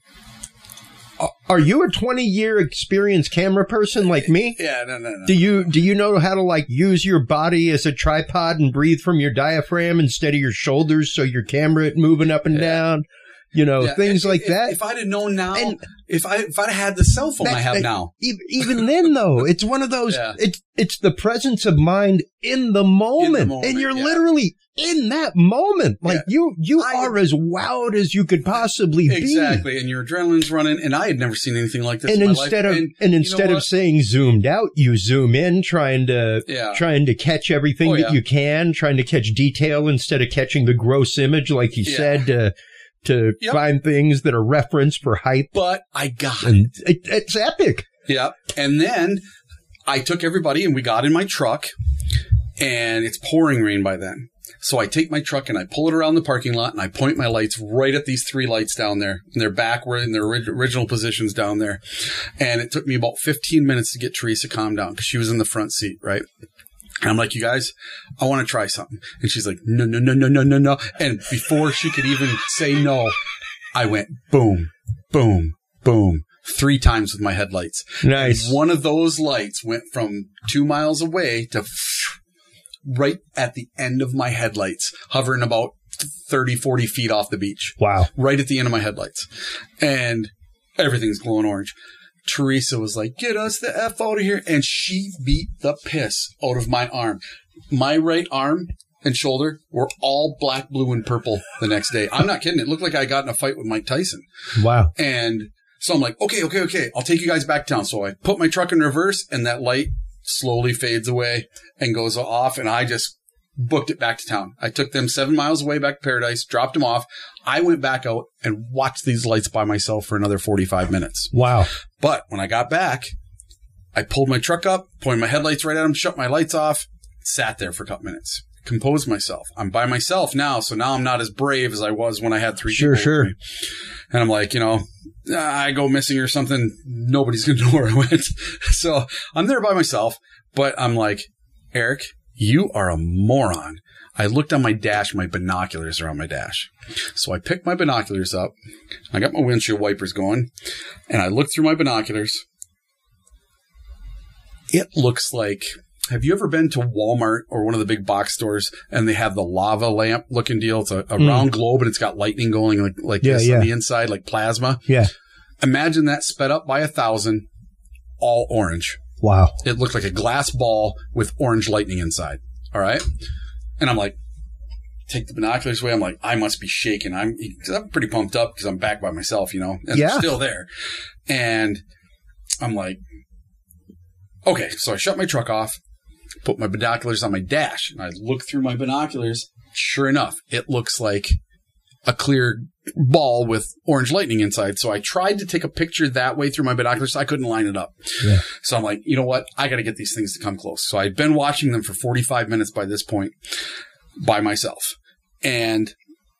are you a 20-year experienced camera person like me? Yeah, no. Do you know how to like use your body as a tripod and breathe from your diaphragm instead of your shoulders so your camera moving up and down? things like that. If I'd have known now, if I'd had the cell phone I have now. Even then, though, it's one of those, it's the presence of mind in the moment. And you're literally in that moment. Like you are as wowed as you could possibly be. Exactly. And your adrenaline's running. And I had never seen anything like this and in my instead life. Instead of saying zoomed out, you zoom in, trying to catch everything that you can, trying to catch detail instead of catching the gross image, like you said, to find things that are referenced for hype. But I got it. It's epic. Yeah. And then I took everybody and we got in my truck, and it's pouring rain by then. So I take my truck and I pull it around the parking lot and I point my lights right at these 3 lights down there. And they're back in their original positions down there. And it took me about 15 minutes to get Teresa calmed down because she was in the front seat, right? And I'm like, you guys, I want to try something. And she's like, no. And before she could even say no, I went boom, boom, boom, 3 times with my headlights. Nice. And one of those lights went from 2 miles away to right at the end of my headlights, hovering about 30, 40 feet off the beach. Wow. Right at the end of my headlights. And everything's glowing orange. Teresa was like, get us the F out of here. And she beat the piss out of my arm. My right arm and shoulder were all black, blue, and purple the next day. I'm not kidding. It looked like I got in a fight with Mike Tyson. Wow. And so I'm like, okay. I'll take you guys back down. So I put my truck in reverse, and that light slowly fades away and goes off. And I just booked it back to town. I took them 7 miles away back to Paradise, dropped them off. I went back out and watched these lights by myself for another 45 minutes. Wow. But when I got back, I pulled my truck up, pointed my headlights right at them, shut my lights off, sat there for a couple minutes, composed myself. I'm by myself now, so now I'm not as brave as I was when I had 3 people with me. And I'm like, I go missing or something, nobody's going to know where I went. So I'm there by myself, but I'm like, Eric, you are a moron. I looked on my dash. My binoculars are on my dash. So I picked my binoculars up. I got my windshield wipers going, and I looked through my binoculars. It looks like, have you ever been to Walmart or one of the big box stores and they have the lava lamp looking deal? It's a round globe and it's got lightning going like this on the inside, like plasma. Yeah. Imagine that sped up by 1,000, all orange. Wow. It looked like a glass ball with orange lightning inside. All right. And I'm like, take the binoculars away. I'm like, I must be shaking. I'm pretty pumped up because I'm back by myself, and they're still there. And I'm like, okay. So I shut my truck off, put my binoculars on my dash, and I look through my binoculars. Sure enough, it looks like a clear ball with orange lightning inside. So I tried to take a picture that way through my binoculars. I couldn't line it up. Yeah. So I'm like, you know what? I got to get these things to come close. So I'd been watching them for 45 minutes by this point by myself. And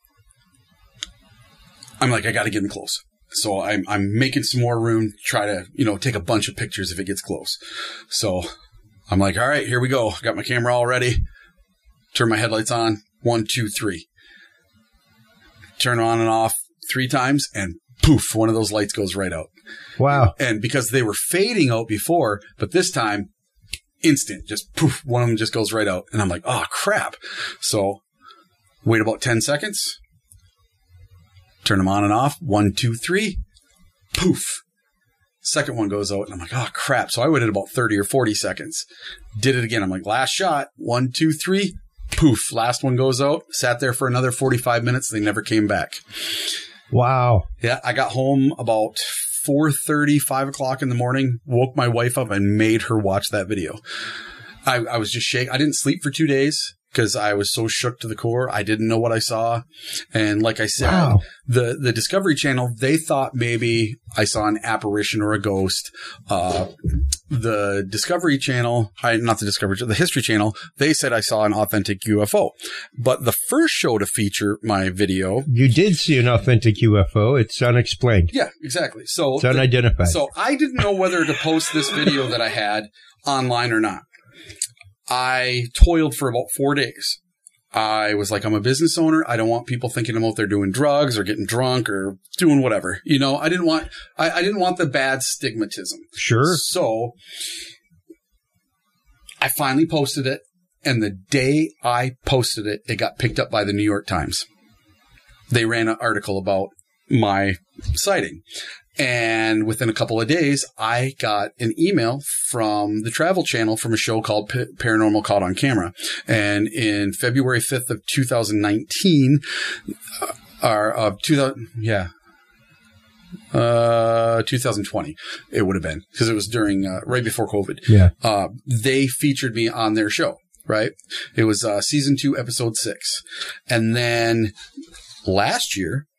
I'm like, I got to get them close. So I'm making some more room, try to, take a bunch of pictures if it gets close. So I'm like, all right, here we go. Got my camera all ready. Turn my headlights on. 1, 2, 3. Turn on and off 3 times, and poof, one of those lights goes right out. Wow. And because they were fading out before, but this time, instant, just poof, one of them just goes right out. And I'm like, oh, crap. So wait about 10 seconds. Turn them on and off. 1, 2, 3. Poof. Second one goes out, and I'm like, oh, crap. So I waited about 30 or 40 seconds. Did it again. I'm like, last shot. 1, 2, 3. Poof, last one goes out. Sat there for another 45 minutes. They never came back. Wow. Yeah, I got home about 4:30, 5 o'clock in the morning, woke my wife up and made her watch that video. I was just shaking. I didn't sleep for 2 days because I was so shook to the core. I didn't know what I saw. And like I said, the Discovery Channel, they thought maybe I saw an apparition or a ghost. The Discovery Channel, the History Channel, they said I saw an authentic UFO. But the first show to feature my video... You did see an authentic UFO. It's unexplained. Yeah, exactly. So it's unidentified. So I didn't know whether to post this video that I had online or not. I toiled for about 4 days. I was like, I'm a business owner. I don't want people thinking I'm out there doing drugs or getting drunk or doing whatever. I didn't want the bad stigmatism. Sure. So I finally posted it. And the day I posted it, it got picked up by the New York Times. They ran an article about my sighting. And within a couple of days, I got an email from the Travel Channel from a show called Paranormal Caught on Camera. And in February 5th of 2019, 2020, it would have been, because it was during, right before COVID. Yeah. They featured me on their show, right? It was, season 2, episode 6. And then last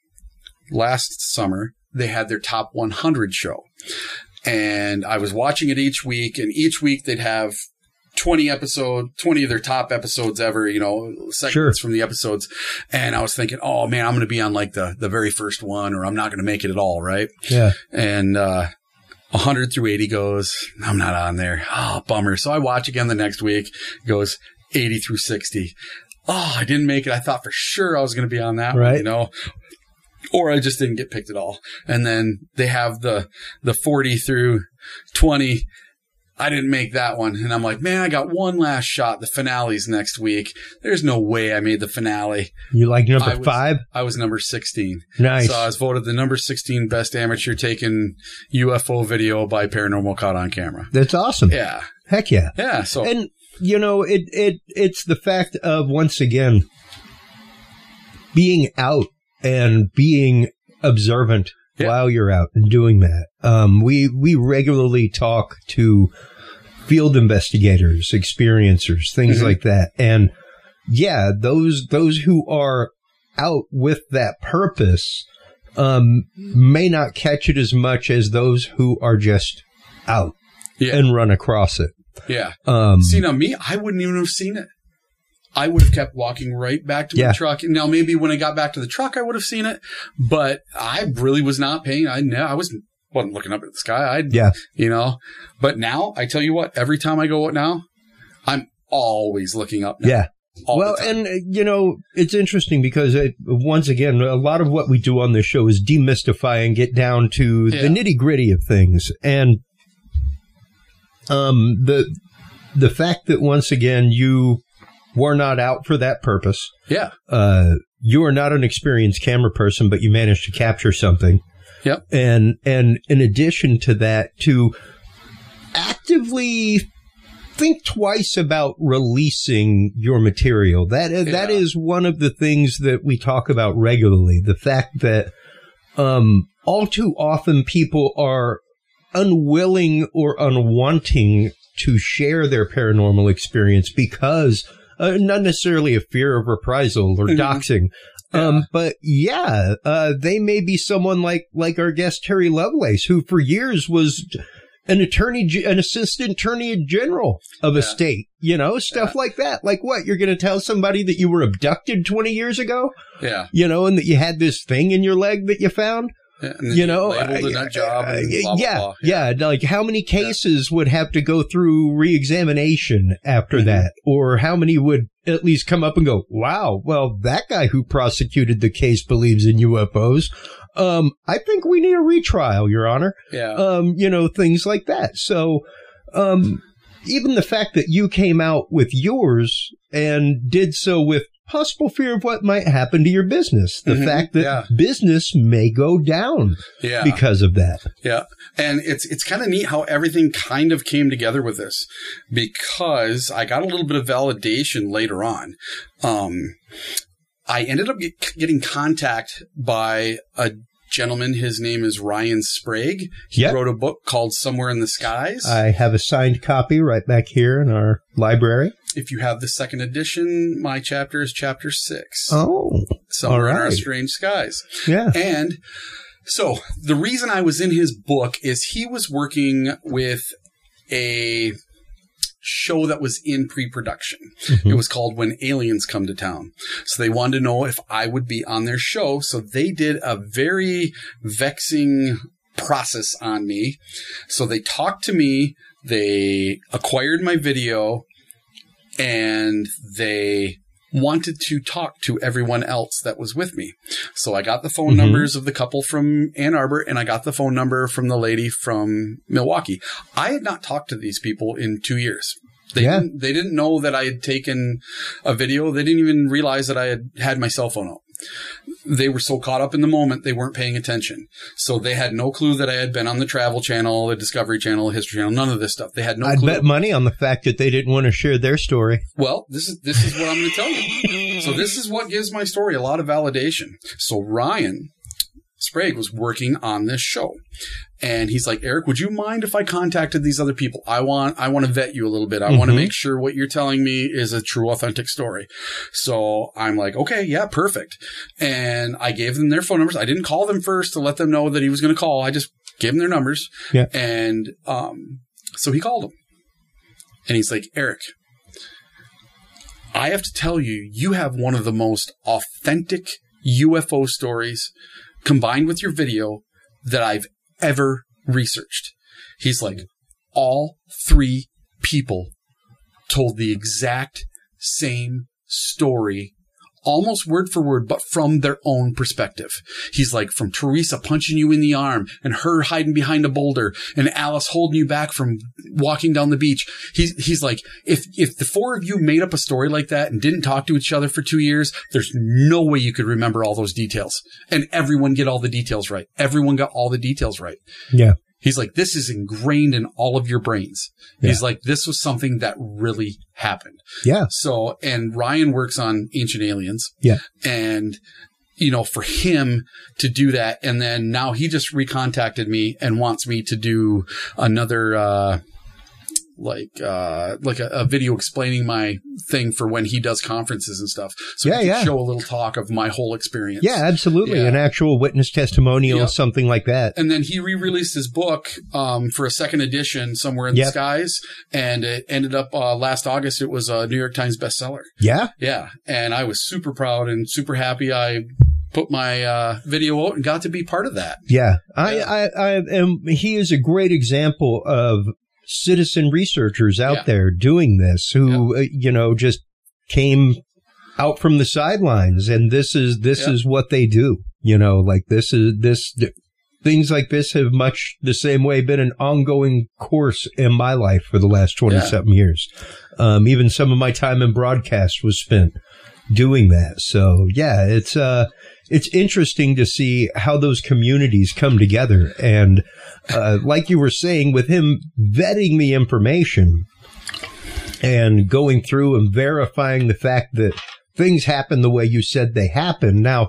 summer, they had their top 100 show. And I was watching it each week, and each week they'd have 20 of their top episodes ever, segments from the episodes. And I was thinking, oh man, I'm going to be on like the very first one, or I'm not going to make it at all. Right. Yeah. And, 100 through 80 goes, I'm not on there. Oh, bummer. So I watch again the next week. It goes 80 through 60. Oh, I didn't make it. I thought for sure I was going to be on that one, or I just didn't get picked at all. And then they have the 40 through 20. I didn't make that one. And I'm like, man, I got one last shot. The finale's next week. There's no way I made the finale. You like number 5? I was number 16. Nice. So I was voted the number 16 best amateur taken UFO video by Paranormal Caught on Camera. That's awesome. Yeah. Heck yeah. Yeah. So, and it's the fact of, once again, being out and being observant while you're out and doing that. We regularly talk to field investigators, experiencers, things like that. And yeah, those who are out with that purpose, may not catch it as much as those who are just out and run across it. Yeah. See, now me, I wouldn't even have seen it. I would have kept walking right back to my truck. Now, maybe when I got back to the truck, I would have seen it, but I really was not paying. I wasn't looking up at the sky. But now, I tell you what, every time I go out now, I'm always looking up now. Yeah. Well, and, it's interesting because, once again, a lot of what we do on this show is demystify and get down to the nitty-gritty of things. And the fact that, once again, you were not out for that purpose. Yeah. You are not an experienced camera person, but you managed to capture something. Yep. And in addition to that, to actively think twice about releasing your material. That is one of the things that we talk about regularly. The fact that all too often people are unwilling or unwanting to share their paranormal experience because not necessarily a fear of reprisal or doxing. But they may be someone like our guest Terry Lovelace, who for years was an assistant attorney general of a state, stuff like that. Like what? You're going to tell somebody that you were abducted 20 years ago? Yeah. And that you had this thing in your leg that you found? Labeled a nut job. And blah, blah, blah. Like how many cases would have to go through re-examination after that? Or how many would at least come up and go, wow, well, that guy who prosecuted the case believes in UFOs. I think we need a retrial, Your Honor. Yeah. Things like that. So, even the fact that you came out with yours and did so with possible fear of what might happen to your business. The fact that business may go down because of that. Yeah. And it's kind of neat how everything kind of came together with this, because I got a little bit of validation later on. I ended up getting contact by a gentleman. His name is Ryan Sprague. He wrote a book called Somewhere in the Skies. I have a signed copy right back here in our library. If you have the second edition, my chapter is chapter 6. Oh, Somewhere in Our Strange Skies. Yeah. And so the reason I was in his book is he was working with a show that was in pre-production. It was called When Aliens Come to Town. So they wanted to know if I would be on their show. So they did a very vexing process on me. So they talked to me, they acquired my video, and they wanted to talk to everyone else that was with me. So I got the phone numbers of the couple from Ann Arbor, and I got the phone number from the lady from Milwaukee. I had not talked to these people in 2 years. They didn't know that I had taken a video. They didn't even realize that I had my cell phone out. They were so caught up in the moment, they weren't paying attention. So they had no clue that I had been on the Travel Channel, the Discovery Channel, the History Channel, none of this stuff. They had no clue. I'd bet money on the fact that they didn't want to share their story. Well, this is what I'm going to tell you. So this is what gives my story a lot of validation. So Ryan Sprague was working on this show. And he's like, Eric, would you mind if I contacted these other people? I want to vet you a little bit. I want to make sure what you're telling me is a true, authentic story. So I'm like, okay, yeah, perfect. And I gave them their phone numbers. I didn't call them first to let them know that he was going to call. I just gave them their numbers. Yeah. And so he called them. And he's like, Eric, I have to tell you, you have one of the most authentic UFO stories combined with your video that I've ever researched. He's like, all three people told the exact same story, almost word for word, but from their own perspective. He's like, from Teresa punching you in the arm and her hiding behind a boulder and Alice holding you back from walking down the beach. He's like, if the four of you made up a story like that and didn't talk to each other for 2 years, there's no way you could remember all those details. And everyone get all the details right. Everyone got all the details right. Yeah. He's like, this is ingrained in all of your brains. Yeah. He's like, this was something that really happened. Yeah. So, and Ryan works on Ancient Aliens. Yeah. And, you know, for him to do that, and then now he just recontacted me and wants me to do another, like a video explaining my thing for when he does conferences and stuff. So he can show a little talk of my whole experience. Yeah, absolutely. Yeah. An actual witness testimonial, something like that. And then he re-released his book for a second edition, Somewhere in the Skies. And it ended up last August, it was a New York Times bestseller. Yeah? Yeah. And I was super proud and super happy. I put my video out and got to be part of that. Yeah. He is a great example of citizen researchers out there doing this who, just came out from the sidelines, and this is what they do. Things like this have much the same way been an ongoing course in my life for the last 20-something years. Even some of my time in broadcast was spent doing that. So yeah, it's interesting to see how those communities come together. And like you were saying, with him vetting the information and going through and verifying the fact that things happen the way you said they happen. Now,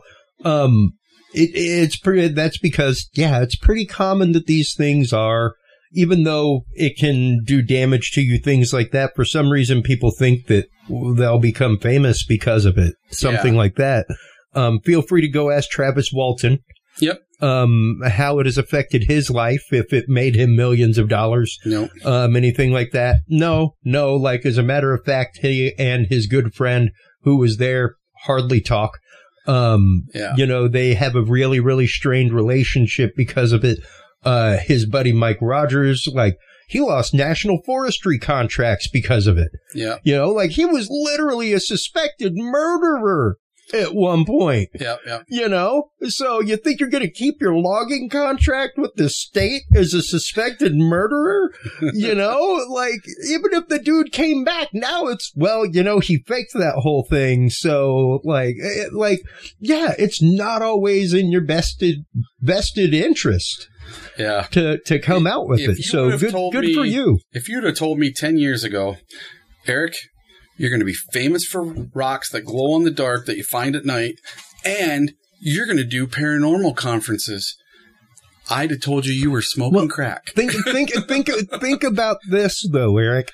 that's because, it's pretty common that these things are, even though it can do damage to you, things like that. For some reason, people think that they'll become famous because of it. Something like that. Feel free to go ask Travis Walton. Yep. How it has affected his life, if it made him millions of dollars. No. Anything like that. No. Like, as a matter of fact, he and his good friend who was there hardly talk. They have a really, really strained relationship because of it. His buddy Mike Rogers, like, he lost national forestry contracts because of it. Yeah. He was literally a suspected murderer at one point. Yeah. So you think you're going to keep your logging contract with the state as a suspected murderer? Even if the dude came back, now it's, he faked that whole thing. So it's not always in your vested interest. Yeah. To come out with it. So good for you. If you'd have told me 10 years ago, Eric, you're going to be famous for rocks that glow in the dark that you find at night, and you're going to do paranormal conferences, I'd have told you were smoking crack. Think about this though, Eric.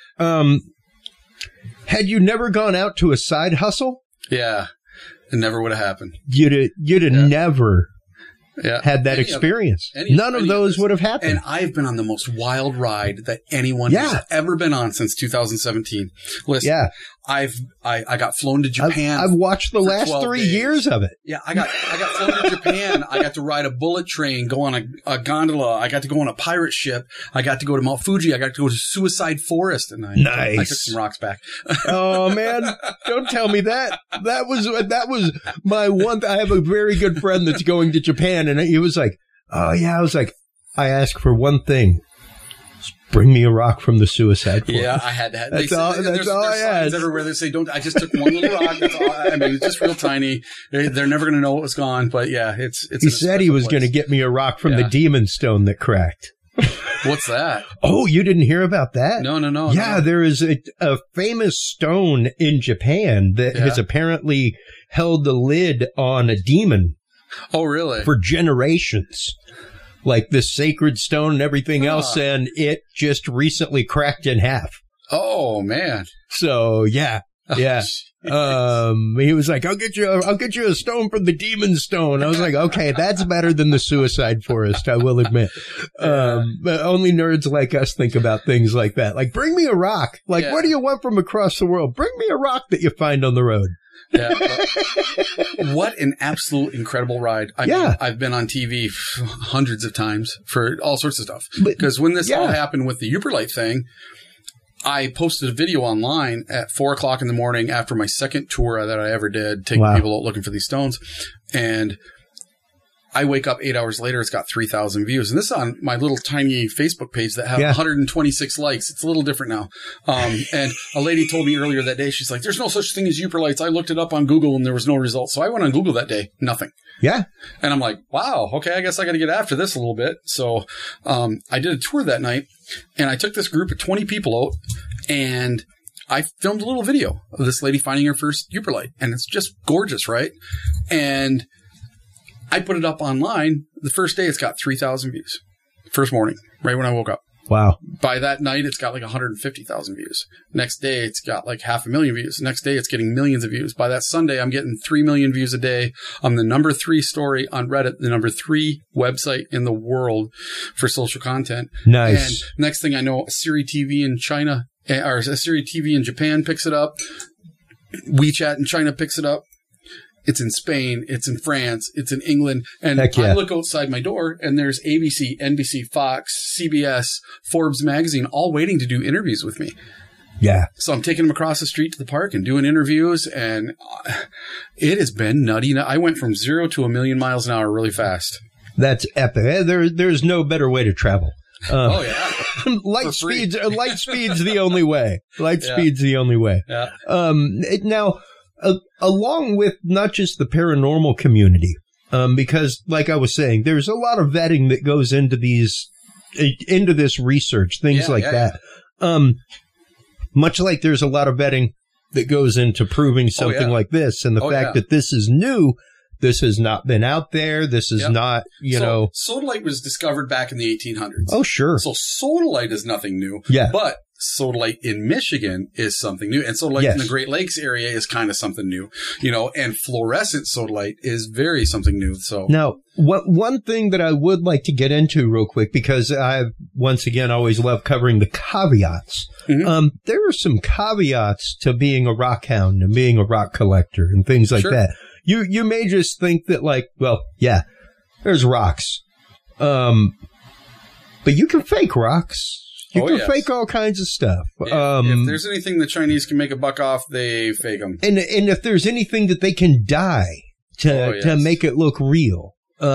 Had you never gone out to a side hustle? Yeah. It never would have happened. You'd have never had that experience. None of those would have happened. And I've been on the most wild ride that anyone has ever been on since 2017. Listen, I got flown to Japan. I've watched the last 3 years of it. Yeah, I got flown to Japan. I got to ride a bullet train, go on a gondola. I got to go on a pirate ship. I got to go to Mount Fuji. I got to go to Suicide Forest, and I took some rocks back. Oh man, don't tell me that. That was my one. I have a very good friend that's going to Japan, and he was like, "Oh yeah." I was like, "I ask for one thing: bring me a rock from the suicide forest. Yeah, I had that. That's all I asked. Everywhere they say, "Don't." I just took one little rock. That's all. I mean, it's just real tiny. They're never going to know what was gone. But yeah, it's. He said he was going to get me a rock from the demon stone that cracked. What's that? Oh, you didn't hear about that? No. Yeah, there is a famous stone in Japan that has apparently held the lid on a demon. Oh, really? For generations. Like this sacred stone and everything else, and it just recently cracked in half. Oh, man. So, yeah. Yeah. He was like, I'll get you a stone from the demon stone. I was like, okay, that's better than the suicide forest, I will admit. But only nerds like us think about things like that. Like, bring me a rock. Like, what do you want from across the world? Bring me a rock that you find on the road. Yeah. What an absolute incredible ride. I mean, I've been on TV hundreds of times for all sorts of stuff. Because when this all happened with the Uberlite thing, I posted a video online at 4:00 in the morning after my second tour that I ever did, taking people out looking for these stones. And I wake up 8 hours later, it's got 3,000 views. And this is on my little tiny Facebook page that have 126 likes. It's a little different now. And a lady told me earlier that day, she's like, there's no such thing as Uberlites. I looked it up on Google and there was no results. So I went on Google that day, nothing. Yeah. And I'm like, wow, okay, I guess I got to get after this a little bit. So I did a tour that night and I took this group of 20 people out and I filmed a little video of this lady finding her first Uberlite. And it's just gorgeous, right? And I put it up online. The first day, it's got 3,000 views. First morning, right when I woke up. Wow. By that night, it's got like 150,000 views. Next day, it's got like 500,000 views. Next day, it's getting millions of views. By that Sunday, I'm getting 3 million views a day. I'm the number 3 story on Reddit, the number 3 website in the world for social content. Nice. And next thing I know, Siri TV in China, or Siri TV in Japan picks it up. WeChat in China picks it up. It's in Spain, it's in France, it's in England. And I look outside my door and there's ABC, NBC, Fox, CBS, Forbes magazine, all waiting to do interviews with me. Yeah. So I'm taking them across the street to the park and doing interviews. And it has been nutty. I went from 0 to 1,000,000 miles an hour really fast. That's epic. There's no better way to travel. Oh, yeah. Light speed's the only way. Speed's the only way. Yeah. Now, along with not just the paranormal community, because like I was saying, there's a lot of vetting that goes into this research, things that. Much like there's a lot of vetting that goes into proving something like this, and the fact that this is new. This has not been out there. This is not, Sodalite was discovered back in the 1800s. Oh, sure. So sodalite is nothing new. Yeah. But sodalite in Michigan is something new. And sodalite in the Great Lakes area is kind of something new, and fluorescent sodalite is very something new. So now, one thing that I would like to get into real quick, because I, once again, always love covering the caveats. Mm-hmm. There are some caveats to being a rock hound and being a rock collector and things like that. You may just think that, there's rocks. But you can fake rocks. You can fake all kinds of stuff. If there's anything the Chinese can make a buck off, they fake them. And if there's anything that they can dye to make it look real.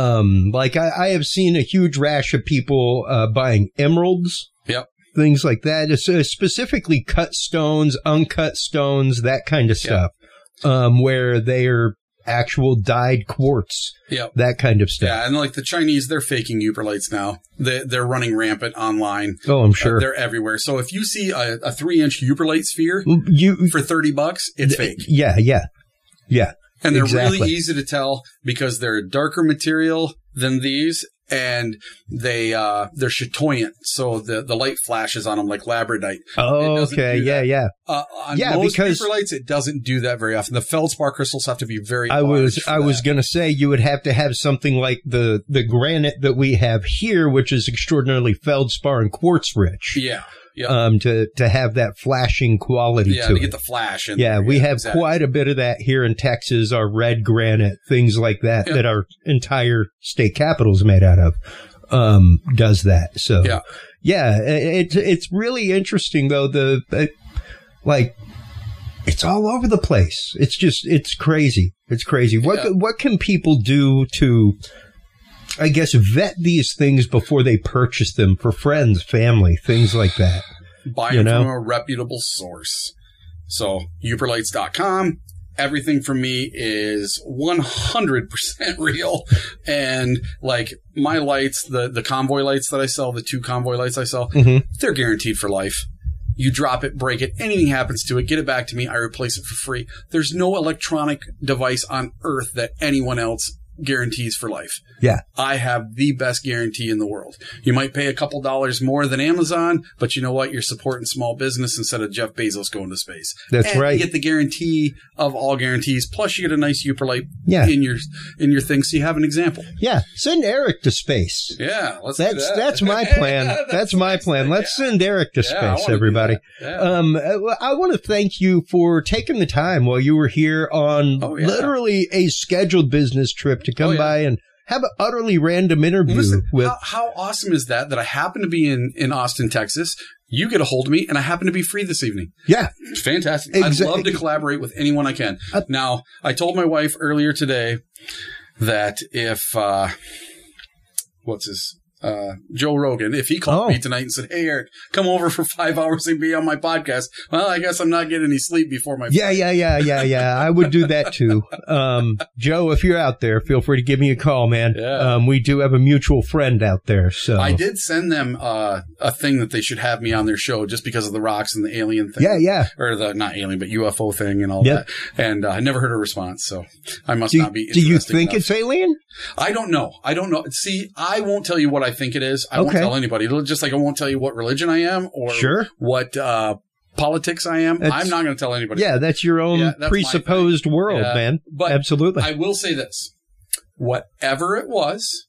I have seen a huge rash of people buying emeralds. Yep. Things like that. It's, specifically cut stones, uncut stones, that kind of stuff. Where they're actual dyed quartz, that kind of stuff. Yeah, and like the Chinese, they're faking Uberlites now. They're running rampant online. Oh, I'm sure. They're everywhere. So if you see a 3-inch Uberlite sphere for $30, it's fake. Yeah. And they're really easy to tell because they're a darker material than these. And they're chatoyant, so the light flashes on them like labradite. Oh, okay, yeah. On most Uberlites, it doesn't do that very often. The feldspar crystals have to be very. I was going to say you would have to have something like the granite that we have here, which is extraordinarily feldspar and quartz rich. Yeah. To have that flashing quality to get the flash. We have quite a bit of that here in Texas, our red granite, things like that, that our entire state capital is made out of, does that. So, it's really interesting though. It's all over the place. It's crazy. It's crazy. What can people do to I guess, vet these things before they purchase them for friends, family, things like that. Buy them from a reputable source. So, uperlights.com. Everything from me is 100% real. And like my lights, the convoy lights that I sell, the 2 convoy lights I sell, they're guaranteed for life. You drop it, break it, anything happens to it, get it back to me, I replace it for free. There's no electronic device on earth that anyone else guarantees for life. Yeah. I have the best guarantee in the world. You might pay a couple dollars more than Amazon, but you know what? You're supporting small business instead of Jeff Bezos going to space. That's right. You get the guarantee of all guarantees. Plus, you get a nice Uperlight in your thing, so you have an example. Yeah. Send Eric to space. Yeah. Let's do that. That's my plan. That's my plan. Let's send Eric to space, everybody. I want to thank you for taking the time while you were here on literally a scheduled business trip to come by and have an utterly random interview. With how awesome is that I happen to be in Austin, Texas. You get a hold of me, and I happen to be free this evening. Yeah. It's fantastic. I'd love to collaborate with anyone I can. Now, I told my wife earlier today that if, Joe Rogan, if he called me tonight and said, "Hey, Eric, come over for 5 hours and be on my podcast," well, I guess I'm not getting any sleep before my Yeah. I would do that too. Joe, if you're out there, feel free to give me a call, man. Yeah. We do have a mutual friend out there. So I did send them a thing that they should have me on their show just because of the rocks and the alien thing. Yeah. Or the, not alien, but UFO thing and all that. And I never heard a response, so I must not be interested. Do you think it's alien? I don't know. See, I won't tell you what I think it is. I won't tell anybody. Just like I won't tell you what religion I am or what politics I am. I'm not going to tell anybody. Yeah, that's your own presupposed world, man. But absolutely. I will say this. Whatever it was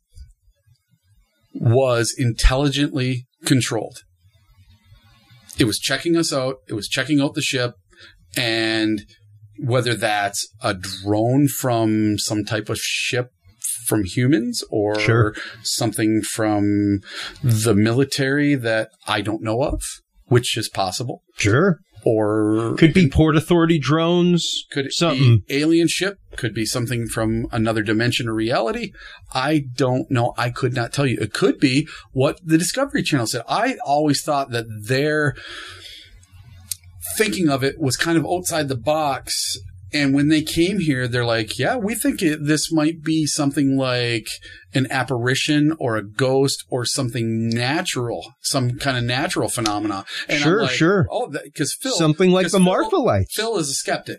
intelligently controlled. It was checking us out. It was checking out the ship. And whether that's a drone from some type of ship from humans or something from the military that I don't know of, which is possible. Sure. Or could be Port Authority drones. Could be alien ship. Could be something from another dimension of reality. I don't know. I could not tell you. It could be what the Discovery Channel said. I always thought that their thinking of it was kind of outside the box. And when they came here, they're like, yeah, we think this might be something like an apparition or a ghost or something natural, some kind of natural phenomena. And sure. Oh, because Phil. Something like the Marfa lights. Phil is a skeptic,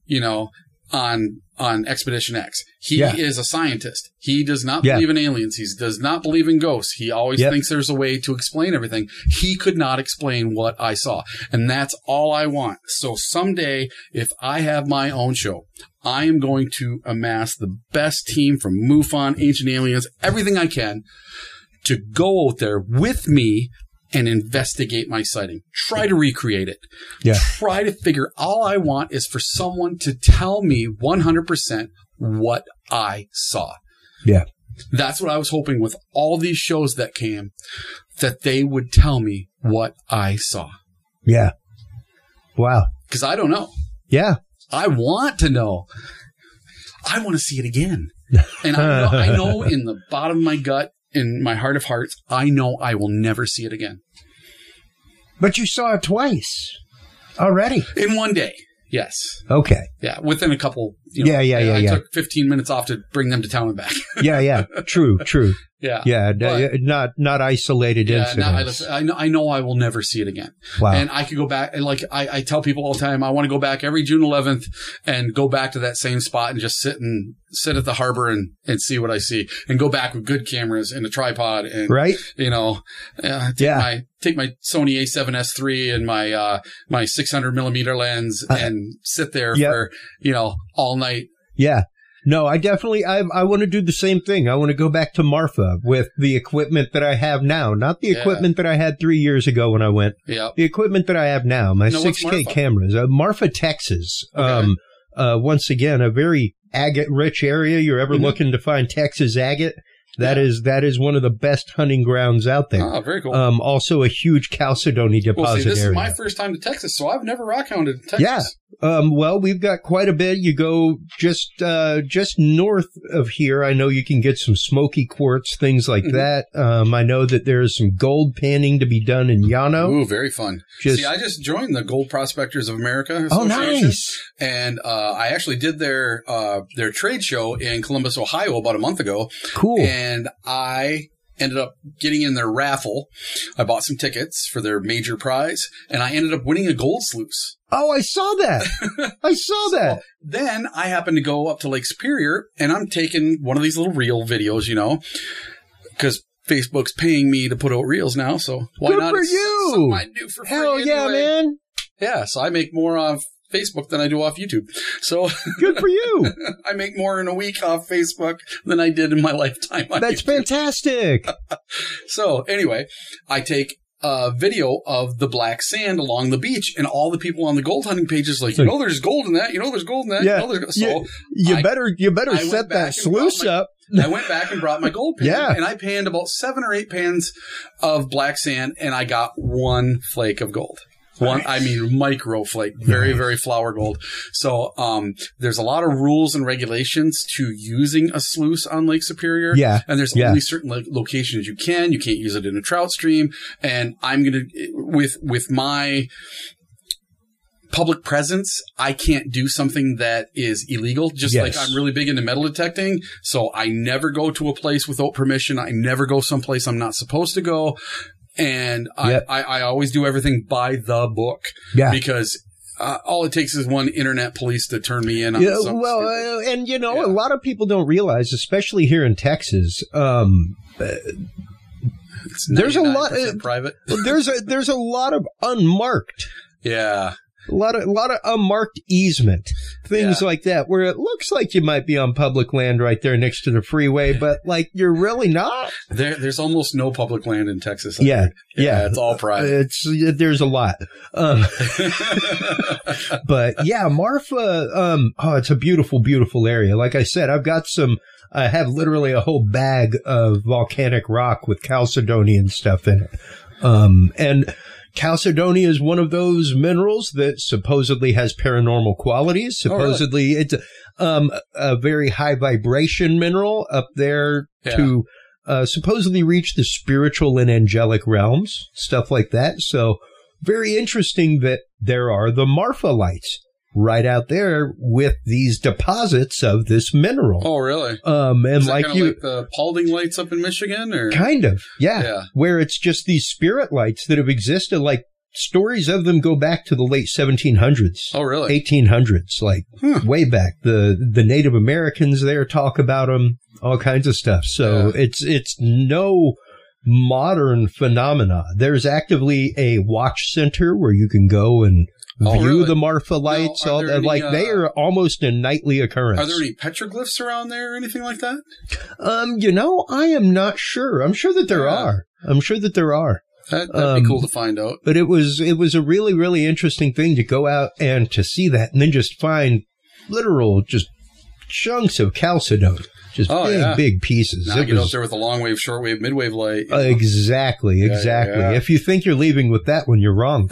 on Expedition X. He is a scientist. He does not believe in aliens. He does not believe in ghosts. He always thinks there's a way to explain everything. He could not explain what I saw. And that's all I want. So someday, if I have my own show, I am going to amass the best team from MUFON, Ancient Aliens, everything I can to go out there with me and investigate my sighting. Try to recreate it. Yeah. Try to figure. All I want is for someone to tell me 100% what I saw. Yeah. That's what I was hoping with all these shows that came, that they would tell me what I saw. Yeah. Wow. Because I don't know. Yeah. I want to know. I want to see it again. And I know in the bottom of my gut, in my heart of hearts, I know I will never see it again. But you saw it twice already. In one day. Yes. Okay. Yeah. Within a couple. I took 15 minutes off to bring them to town and back. Yeah. True. Yeah. Yeah. Not isolated incidents. I know I will never see it again. Wow. And I could go back. And like I tell people all the time, I want to go back every June 11th and go back to that same spot and just sit at the harbor and see what I see, and go back with good cameras and a tripod and take my Sony A7S III and my 600 millimeter lens and sit there for all night. Yeah. No, I definitely, I want to do the same thing. I want to go back to Marfa with the equipment that I have now, not the equipment that I had 3 years ago when I went. Yeah. The equipment that I have now, my 6K cameras, Marfa, Texas. Okay. Once again, a very agate rich area. You're ever looking to find Texas agate? That is one of the best hunting grounds out there. Oh, very cool. Also a huge chalcedony deposit this area. is my first time to Texas, so I've never rock hounded Texas. Well, we've got quite a bit. You go just north of here. I know you can get some smoky quartz, things like that. I know that there's some gold panning to be done in Llano. Ooh, very fun. See, I just joined the Gold Prospectors of America Association. Oh, nice. And I actually did their trade show in Columbus, Ohio about a month ago. Cool. And I ended up getting in their raffle. I bought some tickets for their major prize, and I ended up winning a gold sluice. Oh, I saw that. So then I happened to go up to Lake Superior, and I'm taking one of these little reel videos, because Facebook's paying me to put out reels now. So why Good not? For you. Something I do for free. Hell yeah, anyway. man. Yeah, so I make more off Facebook than I do off YouTube. So good for you. I make more in a week off Facebook than I did in my lifetime on That's YouTube. Fantastic. So anyway, I take a video of the black sand along the beach, and all the people on the gold hunting pages like, there's gold in that. There's gold in that. Yeah. So you better set that sluice up. I went back and brought my gold pan, and I panned about 7 or 8 pans of black sand, and I got one flake of gold. Micro flake, very, very flower gold. So, there's a lot of rules and regulations to using a sluice on Lake Superior. Yeah. And there's only certain locations you can't use it in a trout stream. And I'm going to, with my public presence, I can't do something that is illegal, like I'm really big into metal detecting. So I never go to a place without permission. I never go someplace I'm not supposed to go. And I always do everything by the book because all it takes is one internet police to turn me in on something. A lot of people don't realize, especially here in Texas, there's a lot of private. There's a lot of unmarked. Yeah. A lot of unmarked easement, things like that, where it looks like you might be on public land right there next to the freeway, but you're really not. There's almost no public land in Texas. Yeah, it's all private. There's a lot. But yeah, Marfa, it's a beautiful, beautiful area. Like I said, I have literally a whole bag of volcanic rock with chalcedony and stuff in it. And chalcedony is one of those minerals that supposedly has paranormal qualities. Supposedly it's a very high vibration mineral up there to supposedly reach the spiritual and angelic realms, stuff like that. So very interesting that there are the Marfa lights right out there with these deposits of this mineral. Oh, really? And is that like the Paulding lights up in Michigan, or kind of, where it's just these spirit lights that have existed. Like stories of them go back to the late 1700s. Oh, really? 1800s, way back. The Native Americans there talk about them, all kinds of stuff. So it's no modern phenomena. There's actively a watch center where you can go and view the Marfa lights. They are almost a nightly occurrence. Are there any petroglyphs around there or anything like that? I am not sure. I'm sure that there are. That'd be cool to find out. But it was a really, really interesting thing to go out and to see that and then just find literal just chunks of chalcedony. Just big pieces. Now get out there with a long wave, short wave, midwave light. Exactly. Yeah. If you think you're leaving with that one, you're wrong.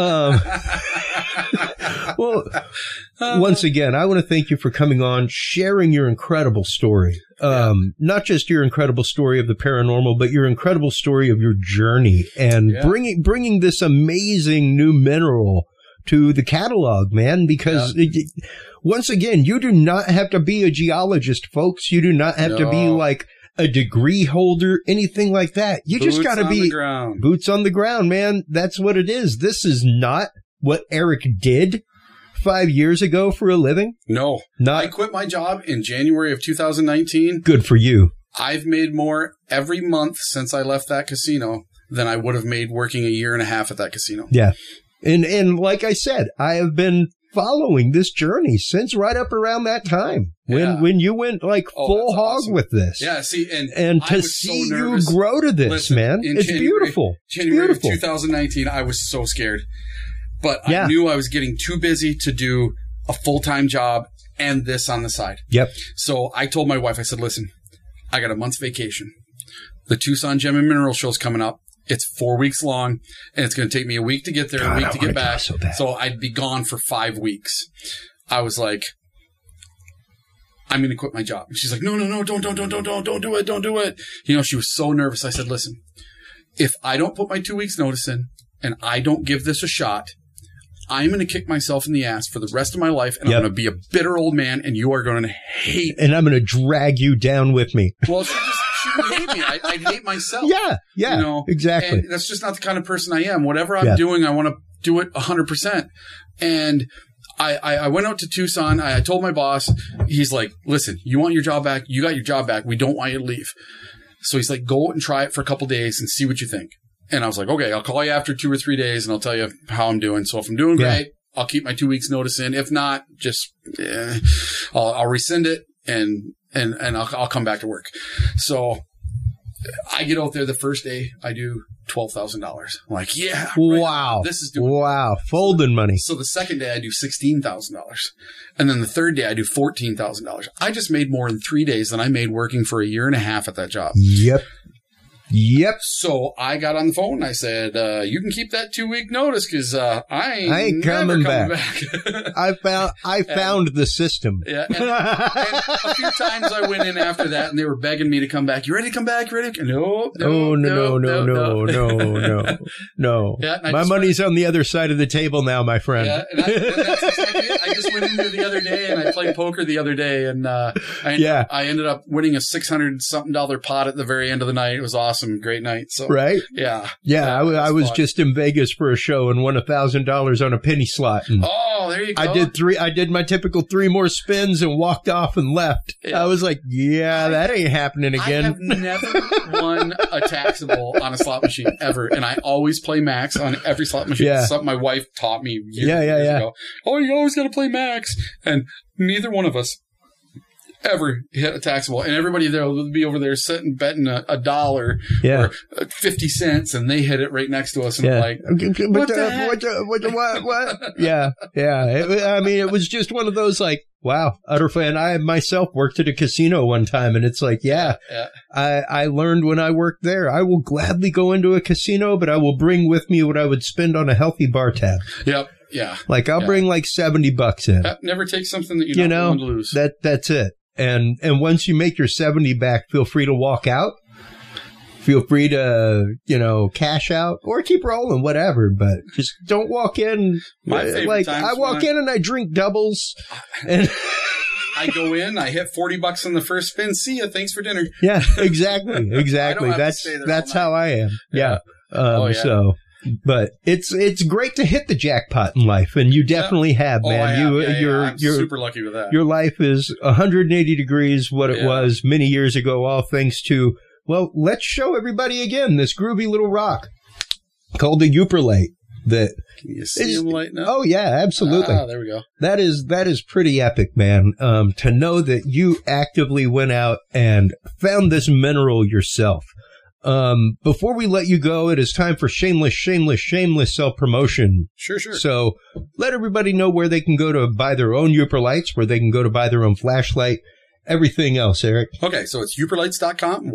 Well, once again, I want to thank you for coming on, sharing your incredible story. Not just your incredible story of the paranormal, but your incredible story of your journey and bringing this amazing new mineral to the catalog, man, because once again, you do not have to be a geologist, folks. You do not have to be like a degree holder, anything like that. You just got to be boots on the ground, man. That's what it is. This is not what Eric did 5 years ago for a living. No, I quit my job in January of 2019. Good for you. I've made more every month since I left that casino than I would have made working a year and a half at that casino. Yeah. And like I said, I have been following this journey since right up around that time when you went full hog with this. Yeah, see, and to see you grow to this, man, it's beautiful. January of 2019, I was so scared, but I knew I was getting too busy to do a full-time job and this on the side. Yep. So I told my wife, I said, listen, I got a month's vacation. The Tucson Gem and Mineral Show's coming up. It's 4 weeks long, and it's going to take me a week to get there, a week to get back. So I'd be gone for 5 weeks. I was like, I'm going to quit my job. And she's like, no, don't do it. Don't do it. You know, she was so nervous. I said, listen, if I don't put my 2 weeks notice in and I don't give this a shot, I'm going to kick myself in the ass for the rest of my life, and I'm going to be a bitter old man, and you are going to hate me. And I'm going to drag you down with me. Well, she would hate me. I'd hate myself. Yeah, you know? Exactly. And that's just not the kind of person I am. Whatever I'm doing, I want to do it 100%. And I went out to Tucson. I told my boss, he's like, listen, you want your job back? You got your job back. We don't want you to leave. So he's like, go and try it for a couple days and see what you think. And I was like, okay, I'll call you after 2 or 3 days and I'll tell you how I'm doing. So if I'm doing great, I'll keep my 2 weeks notice in. If not, just, I'll rescind it and I'll come back to work. So I get out there the first day, I do $12,000. I'm like, yeah. Right, wow. This is doing folding money. So the second day I do $16,000. And then the third day I do $14,000. I just made more in 3 days than I made working for a year and a half at that job. Yep. So I got on the phone and I said, you can keep that 2 week notice because I ain't coming back. I And found the system. Yeah. And a few times I went in after that and they were begging me to come back. You ready to come back? You ready? No. Yeah, my money's on the other side of the table now, my friend. Yeah. And that's exactly it. I just went in there the other day and I played poker the other day and I ended up winning a $600-something pot at the very end of the night. It was awesome. Great night. So, right? Yeah. I was just in Vegas for a show and won $1,000 on a penny slot. And there you go. I did my typical 3 more spins and walked off and left. Yeah. I was like, that ain't happening again. I have never won a taxable on a slot machine ever. And I always play max on every slot machine. Yeah. It's something my wife taught me years ago. Oh, you always got to play max. And neither one of us ever hit a taxable, and everybody there will be over there sitting betting $1 or 50 cents, and they hit it right next to us, and I'm like, what the heck? What? Yeah. I mean, it was just one of those like, wow, utter fan. I myself worked at a casino one time, and it's like, I learned when I worked there. I will gladly go into a casino, but I will bring with me what I would spend on a healthy bar tab. Yep. Yeah. Like I'll bring like $70 in. Never take something that you're not willing to lose. That's it. And once you make your 70 back, feel free to walk out. Feel free to, cash out or keep rolling, whatever. But just don't walk in. I walk in and I drink doubles. And I go in, I hit $40 on the first spin. See ya. Thanks for dinner. Yeah, exactly. That's how I am. Yeah. So. But it's great to hit the jackpot in life, and you definitely have, man. I'm super lucky with that. Your life is 180 degrees what it was many years ago, all thanks to, let's show everybody again this groovy little rock called the Uperlate. Can you see him lighting up? Oh, yeah, absolutely. There we go. That is pretty epic, man. To know that you actively went out and found this mineral yourself. Before we let you go, it is time for shameless self-promotion. Sure. So let everybody know where they can go to buy their own Uperlights, where they can go to buy their own flashlight, everything else, Eric. Okay, so it's Uperlights.com,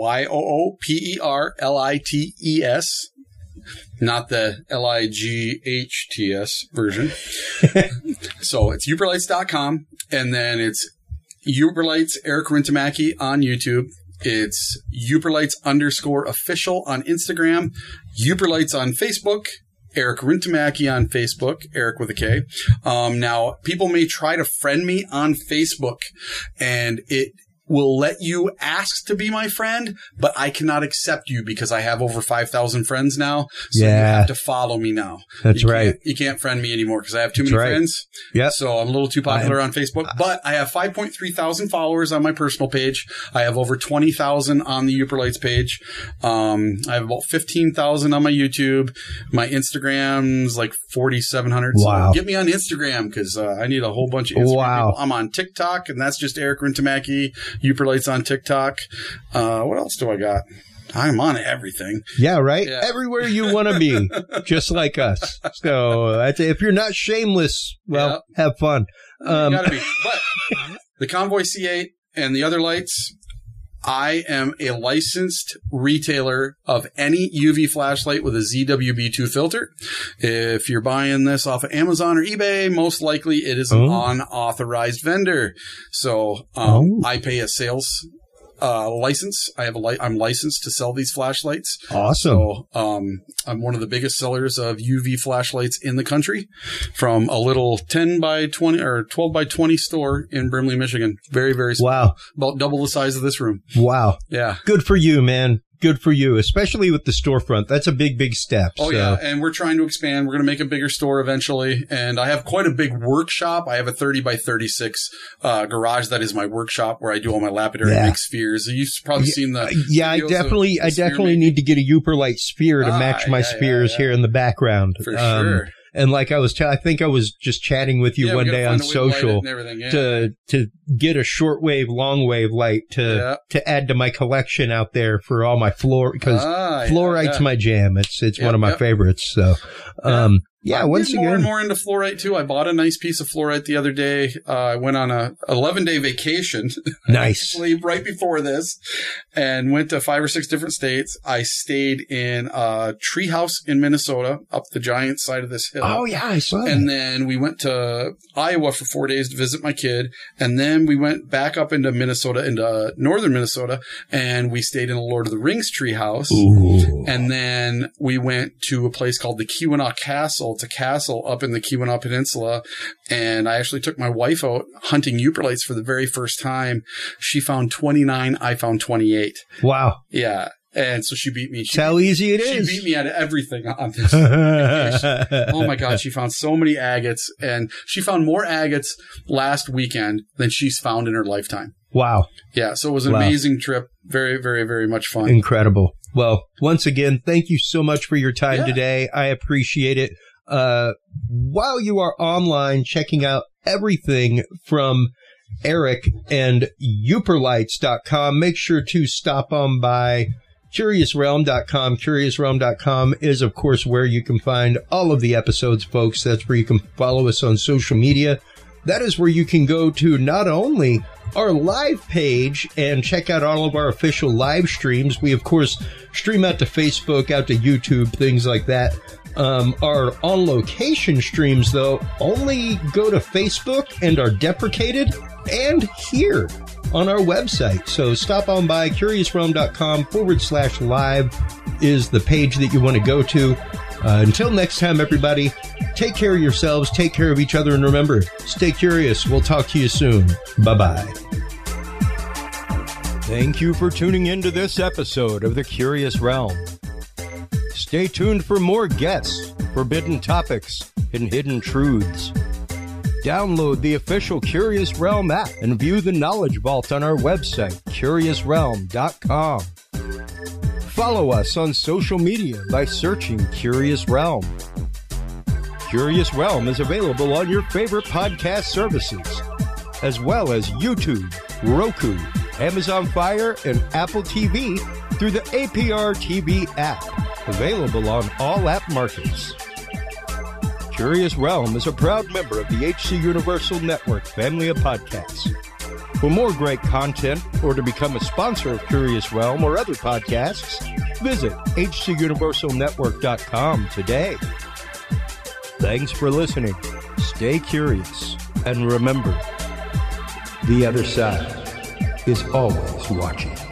YOOPERLITES, not the LIGHTS version. So it's Uperlights.com, and then it's Uperlights Eric Rintamaki on YouTube. It's Uperlights_official on Instagram, Uperlights on Facebook, Eric Rintamaki on Facebook, Eric with a K. Now, people may try to friend me on Facebook, and it will let you ask to be my friend, but I cannot accept you because I have over 5,000 friends now. So you have to follow me now. That's right. You can't friend me anymore because I have too many friends. Yeah. So I'm a little too popular on Facebook, but I have 5.3 thousand followers on my personal page. I have over 20,000 on the Uperlights page. I have about 15,000 on my YouTube. My Instagram's like 4,700. Wow. So get me on Instagram because I need a whole bunch of Instagram people. I'm on TikTok, and that's just Eric Rintamaki. Uperlights on TikTok. What else do I got? I'm on everything. Yeah, right? Yeah. Everywhere you want to be, just like us. So if you're not shameless, have fun. You gotta be. But the Convoy C8 and the other lights, I am a licensed retailer of any UV flashlight with a ZWB2 filter. If you're buying this off of Amazon or eBay, most likely it is an unauthorized vendor. So I pay a sales license. I'm licensed to sell these flashlights. Awesome. So I'm one of the biggest sellers of UV flashlights in the country, from a little 10 by 20 or 12 by 20 store in Brimley, Michigan. Very, very small. Wow. About double the size of this room. Wow. Yeah. Good for you, man. Good for you, especially with the storefront. That's a big, big step. Oh, yeah. And we're trying to expand. We're going to make a bigger store eventually. And I have quite a big workshop. I have a 30 by 36 garage that is my workshop where I do all my lapidary and make spheres. You've probably seen the I definitely need to get a Uperlite sphere to match my spheres here in the background. For sure. And like I think I was just chatting with you one day on social to get a shortwave, long wave light to add to my collection out there for all my because fluorite's my jam. It's one of my favorites. So, once again, more and more into fluorite too. I bought a nice piece of fluorite the other day. I went on a 11-day vacation. Nice. Right before this, and went to 5 or 6 different states. I stayed in a treehouse in Minnesota, up the giant side of this hill. Oh yeah, I saw that. And then we went to Iowa for 4 days to visit my kid. And then we went back up into Minnesota, into northern Minnesota, and we stayed in a Lord of the Rings treehouse. Ooh. And then we went to a place called the Keweenaw Castle. It's a castle up in the Keweenaw Peninsula. And I actually took my wife out hunting Uperlites for the very first time. She found 29. I found 28. Wow. Yeah. And so she beat me. That's how easy it is. She beat me out of everything on this vacation. Oh my God. She found so many agates, and she found more agates last weekend than she's found in her lifetime. Wow. Yeah. So it was an amazing trip. Very, very, very much fun. Incredible. Well, once again, thank you so much for your time today. I appreciate it. While you are online checking out everything from Eric and Uperlights.com, make sure to stop on by CuriousRealm.com. CuriousRealm.com is, of course, where you can find all of the episodes, folks. That's where you can follow us on social media. That is where you can go to not only our live page and check out all of our official live streams. We, of course, stream out to Facebook, out to YouTube, things like that. Our on-location streams, though, only go to Facebook and are deprecated and here on our website. So stop on by. CuriousRealm.com/live is the page that you want to go to. Until next time, everybody, take care of yourselves, take care of each other, and remember, stay curious. We'll talk to you soon. Bye-bye. Thank you for tuning into this episode of The Curious Realm. Stay tuned for more guests, forbidden topics, and hidden truths. Download the official Curious Realm app and view the Knowledge Vault on our website, CuriousRealm.com. Follow us on social media by searching Curious Realm. Curious Realm is available on your favorite podcast services, as well as YouTube, Roku, Amazon Fire, and Apple TV through the APR TV app, available on all app markets. Curious Realm is a proud member of the HC Universal Network family of podcasts. For more great content or to become a sponsor of Curious Realm or other podcasts, visit hcuniversalnetwork.com today. Thanks for listening. Stay curious. And remember, the other side is always watching.